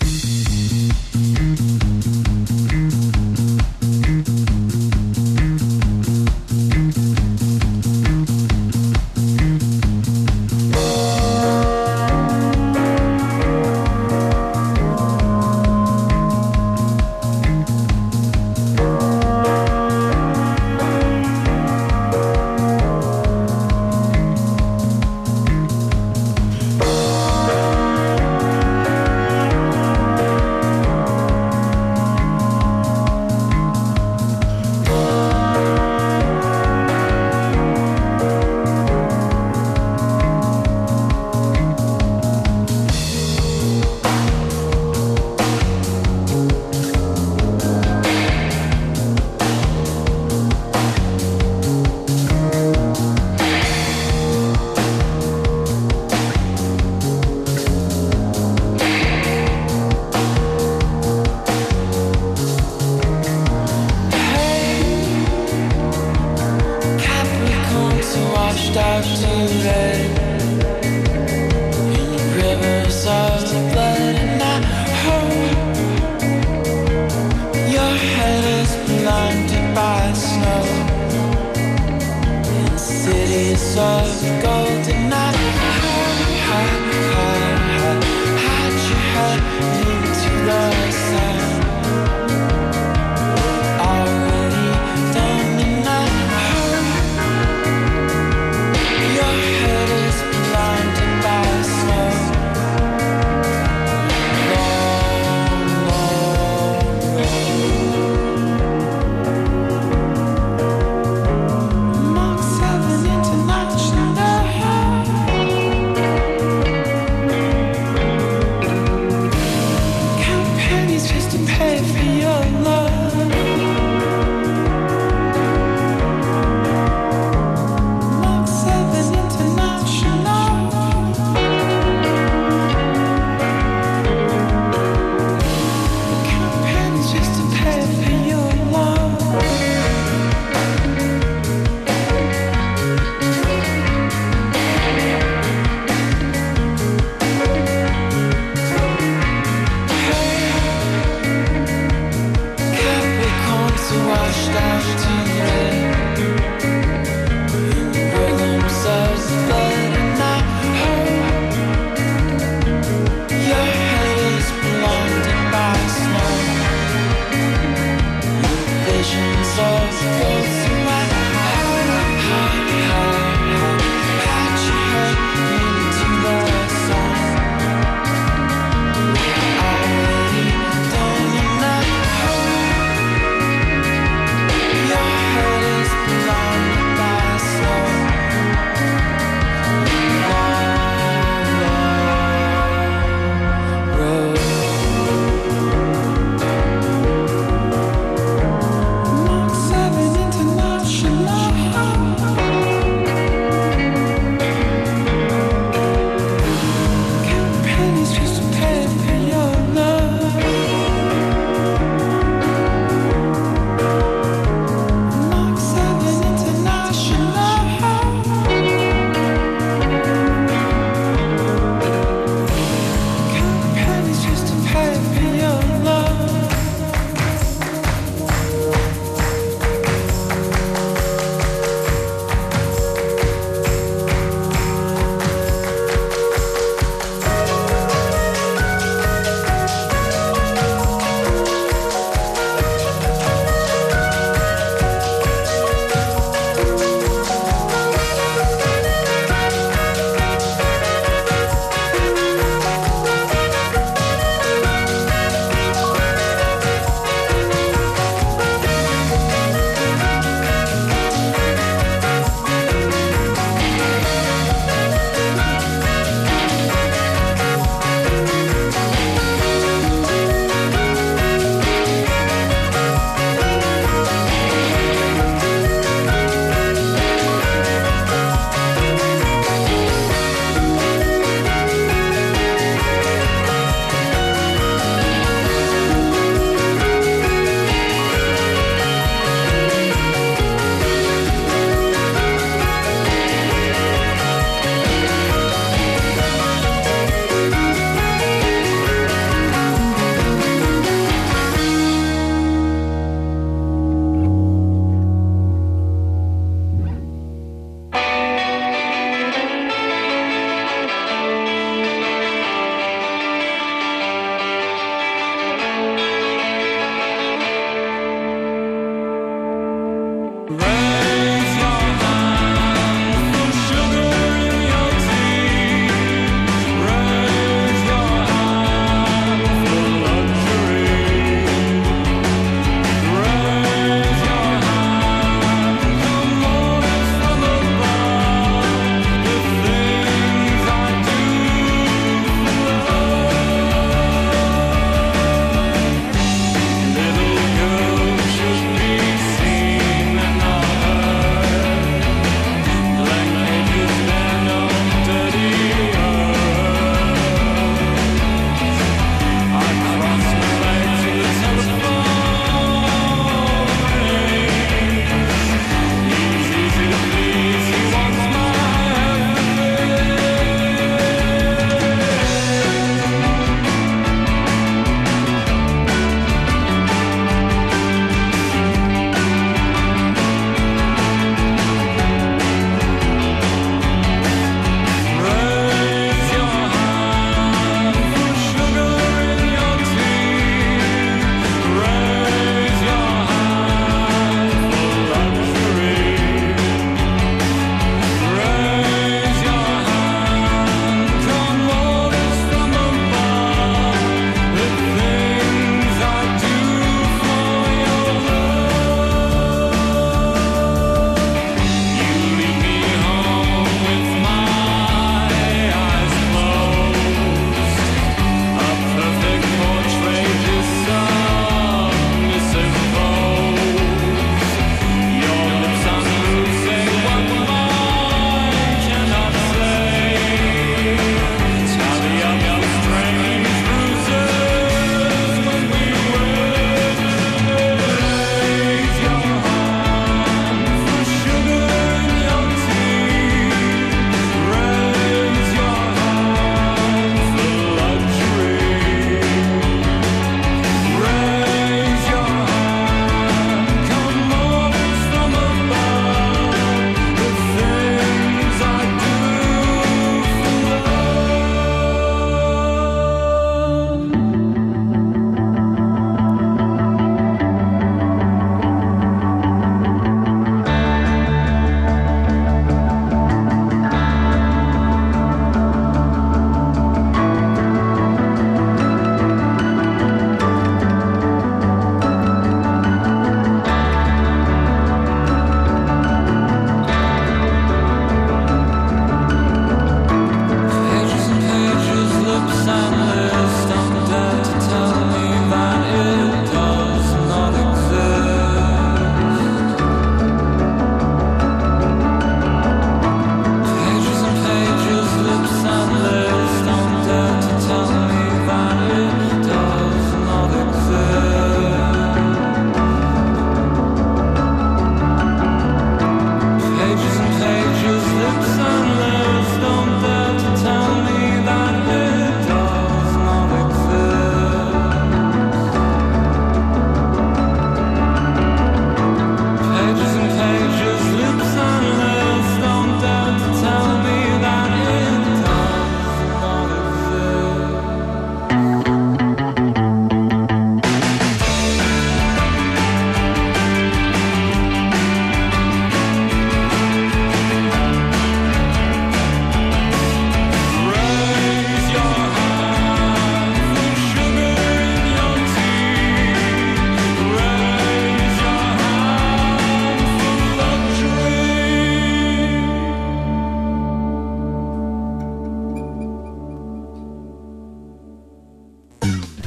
International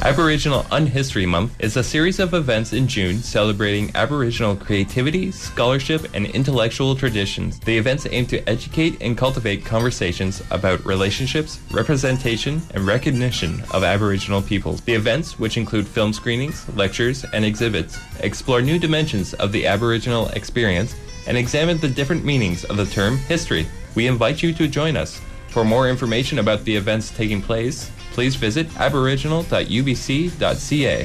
Aboriginal Unhistory Month is a series of events in June celebrating Aboriginal creativity, scholarship, and intellectual traditions. The events aim to educate and cultivate conversations about relationships, representation, and recognition of Aboriginal peoples. The events, which include film screenings, lectures, and exhibits, explore new dimensions of the Aboriginal experience and examine the different meanings of the term history. We invite you to join us. For more information about the events taking place, please visit aboriginal.ubc.ca.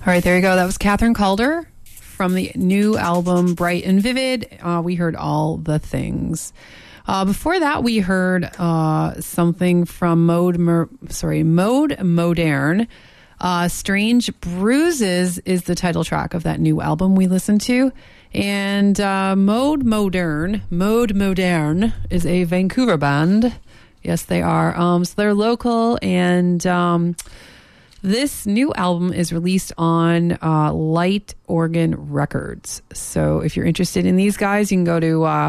All right, there you go. That was Catherine Calder from the new album Bright and Vivid. We heard All the Things. Before that, we heard something from Mode Modern. Strange Bruises is the title track of that new album we listened to. And Mode Modern is a Vancouver band. Yes, they are. So they're local, and this new album is released on Light Organ Records. So if you're interested in these guys, you can go to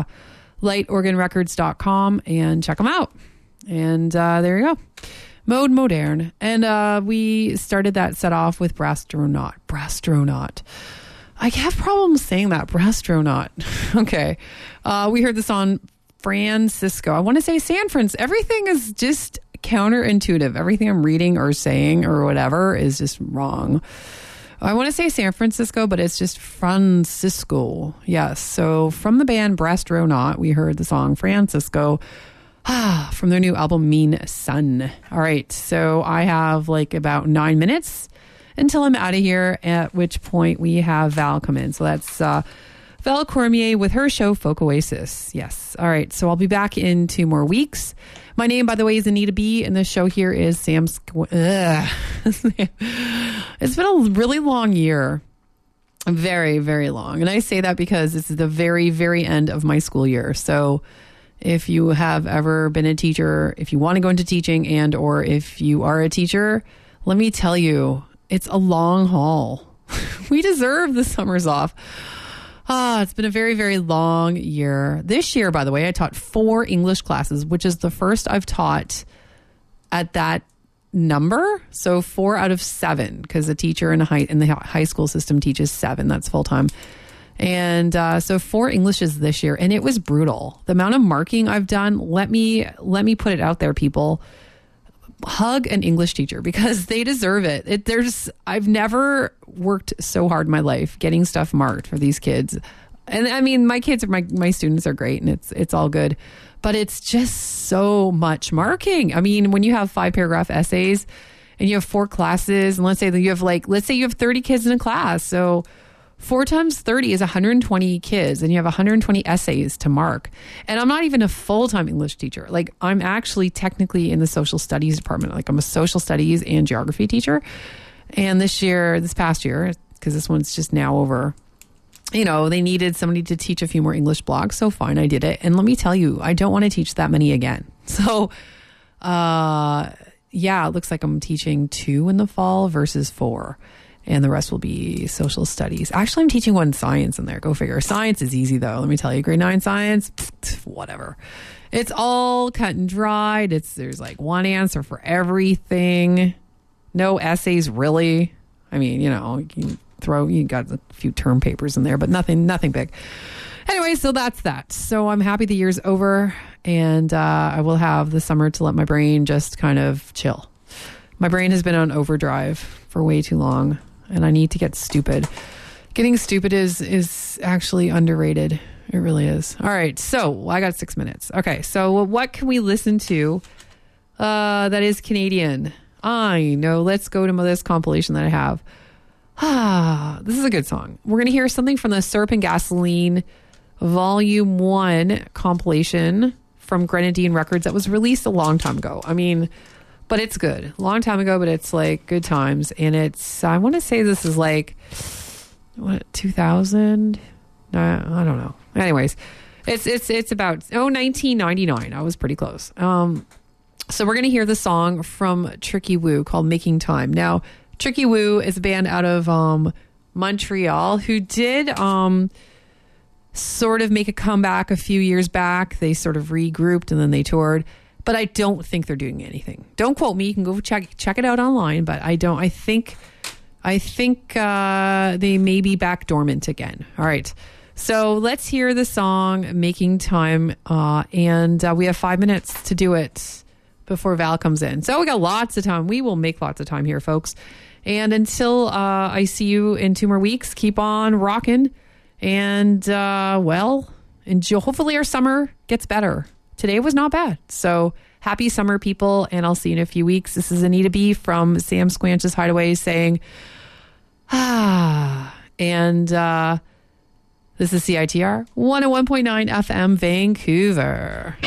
lightorganrecords.com and check them out. And there you go. Mode Modern. And we started that set off with Brastronaut. I have problems saying that. Brastronaut. Okay. We heard this on Francisco. I want to say San Francisco. Everything is just counterintuitive. Everything I'm reading or saying or whatever is just wrong. I want to say San Francisco, but it's just Francisco. Yes. So from the band Brastronaut, we heard the song Francisco from their new album Mean Sun. All right. So I have like about 9 minutes until I'm out of here, at which point we have Val come in. So that's Val Cormier with her show Folk Oasis. Yes. All right. So I'll be back in 2 more weeks. My name, by the way, is Anita B, and the show here is Sam. It's been a really long year. Very, very long. And I say that because it's the very, very end of my school year. So if you have ever been a teacher, if you want to go into teaching, and or if you are a teacher, let me tell you, it's a long haul. We deserve the summers off. It's been a very, very long year. This year, by the way, I taught 4 English classes, which is the first I've taught at that number. So 4 out of 7, because a teacher in the high school system teaches 7. That's full time. And so 4 Englishes this year, and it was brutal. The amount of marking I've done. Let me put it out there, people. Hug an English teacher because they deserve it. I've never worked so hard in my life getting stuff marked for these kids. And I mean, my kids are my students are great, and it's all good, but it's just so much marking. I mean, when you have 5-paragraph essays and you have 4 classes, and let's say you have 30 kids in a class. So 4 times 30 is 120 kids, and you have 120 essays to mark. And I'm not even a full-time English teacher. Like, I'm actually technically in the social studies department. Like, I'm a social studies and geography teacher. And this past year, because this one's just now over, they needed somebody to teach a few more English blocks. So fine, I did it. And let me tell you, I don't want to teach that many again. So, it looks like I'm teaching 2 in the fall versus 4. And the rest will be social studies. Actually, I'm teaching 1 science in there. Go figure. Science is easy, though. Let me tell you. Grade 9 science, whatever. It's all cut and dried. There's like 1 answer for everything. No essays, really. I mean, you got a few term papers in there, but nothing big. Anyway, so that's that. So I'm happy the year's over, and I will have the summer to let my brain just kind of chill. My brain has been on overdrive for way too long, and I need to get stupid. Getting stupid is actually underrated. It really is. All right, so I got 6 minutes. Okay, so what can we listen to that is Canadian? I know. Let's go to this compilation that I have. This is a good song. We're going to hear something from the Syrup and Gasoline Volume 1 compilation from Grenadine Records that was released a long time ago. I mean, but it's good. Long time ago, but it's like good times. And I want to say this is like, 2000? I don't know. Anyways, it's about, 1999. I was pretty close. So we're going to hear the song from Tricky Woo called Making Time. Now, Tricky Woo is a band out of Montreal who did sort of make a comeback a few years back. They sort of regrouped and then they toured. But I don't think they're doing anything. Don't quote me. You can go check it out online. But I don't. I think they may be back dormant again. All right. So let's hear the song "Making Time," and we have 5 minutes to do it before Val comes in. So we got lots of time. We will make lots of time here, folks. And until I see you in 2 more weeks, keep on rocking. And enjoy. Hopefully our summer gets better. Today was not bad. So happy summer, people, and I'll see you in a few weeks. This is Anita B from Sam Squanch's Hideaway saying, And this is CITR 101.9 FM Vancouver.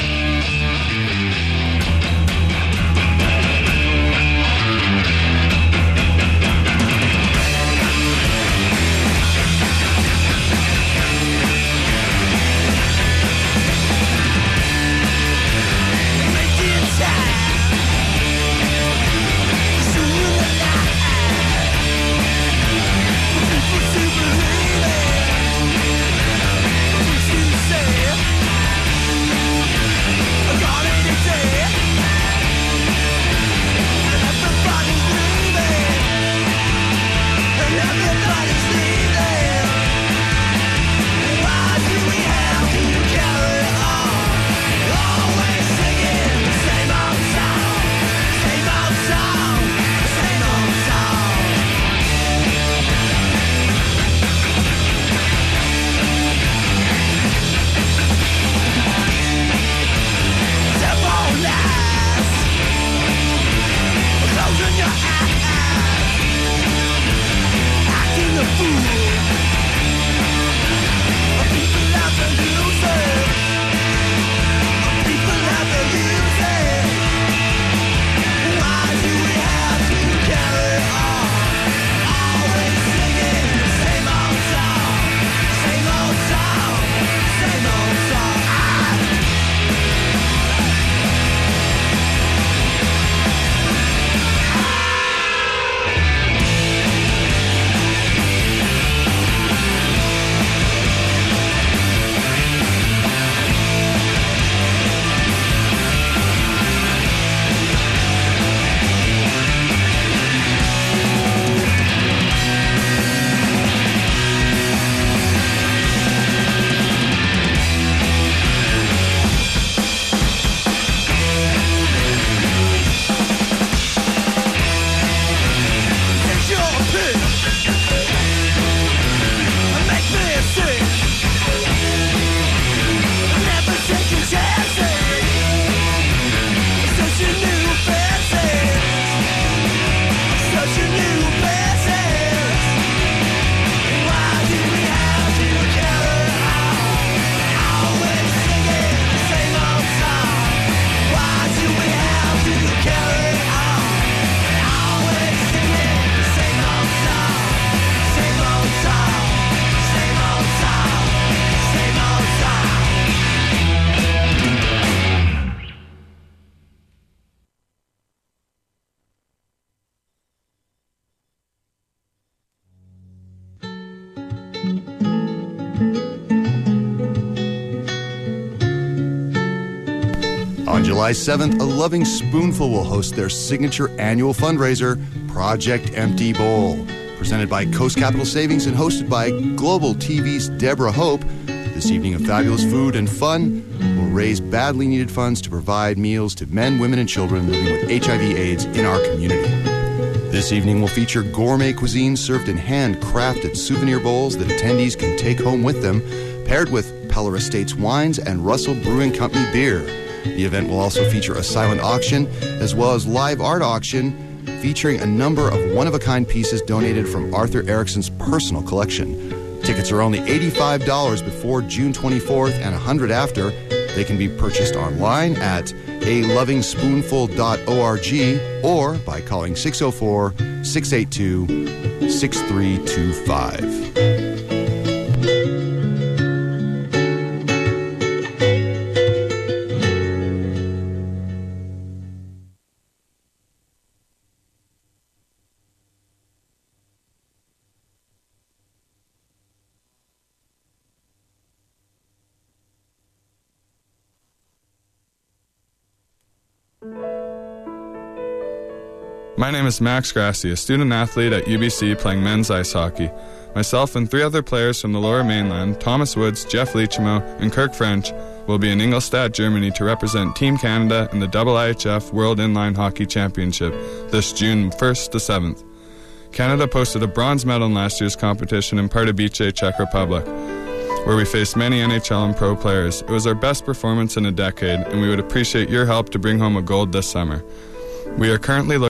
On July 7th, A Loving Spoonful will host their signature annual fundraiser, Project Empty Bowl. Presented by Coast Capital Savings and hosted by Global TV's Deborah Hope, this evening of fabulous food and fun will raise badly needed funds to provide meals to men, women, and children living with HIV/AIDS in our community. This evening will feature gourmet cuisine served in handcrafted souvenir bowls that attendees can take home with them, paired with Peller Estates wines and Russell Brewing Company beer. The event will also feature a silent auction as well as live art auction featuring a number of one-of-a-kind pieces donated from Arthur Erickson's personal collection. Tickets are only $85 before June 24th and $100 after. They can be purchased online at alovingspoonful.org or by calling 604-682-6325. My name is Max Grassi, a student-athlete at UBC playing men's ice hockey. Myself and 3 other players from the Lower Mainland, Thomas Woods, Jeff Leachimo, and Kirk French, will be in Ingolstadt, Germany to represent Team Canada in the IIHF World Inline Hockey Championship this June 1st to 7th. Canada posted a bronze medal in last year's competition in Pardubice, Czech Republic, where we faced many NHL and pro players. It was our best performance in a decade, and we would appreciate your help to bring home a gold this summer. We are currently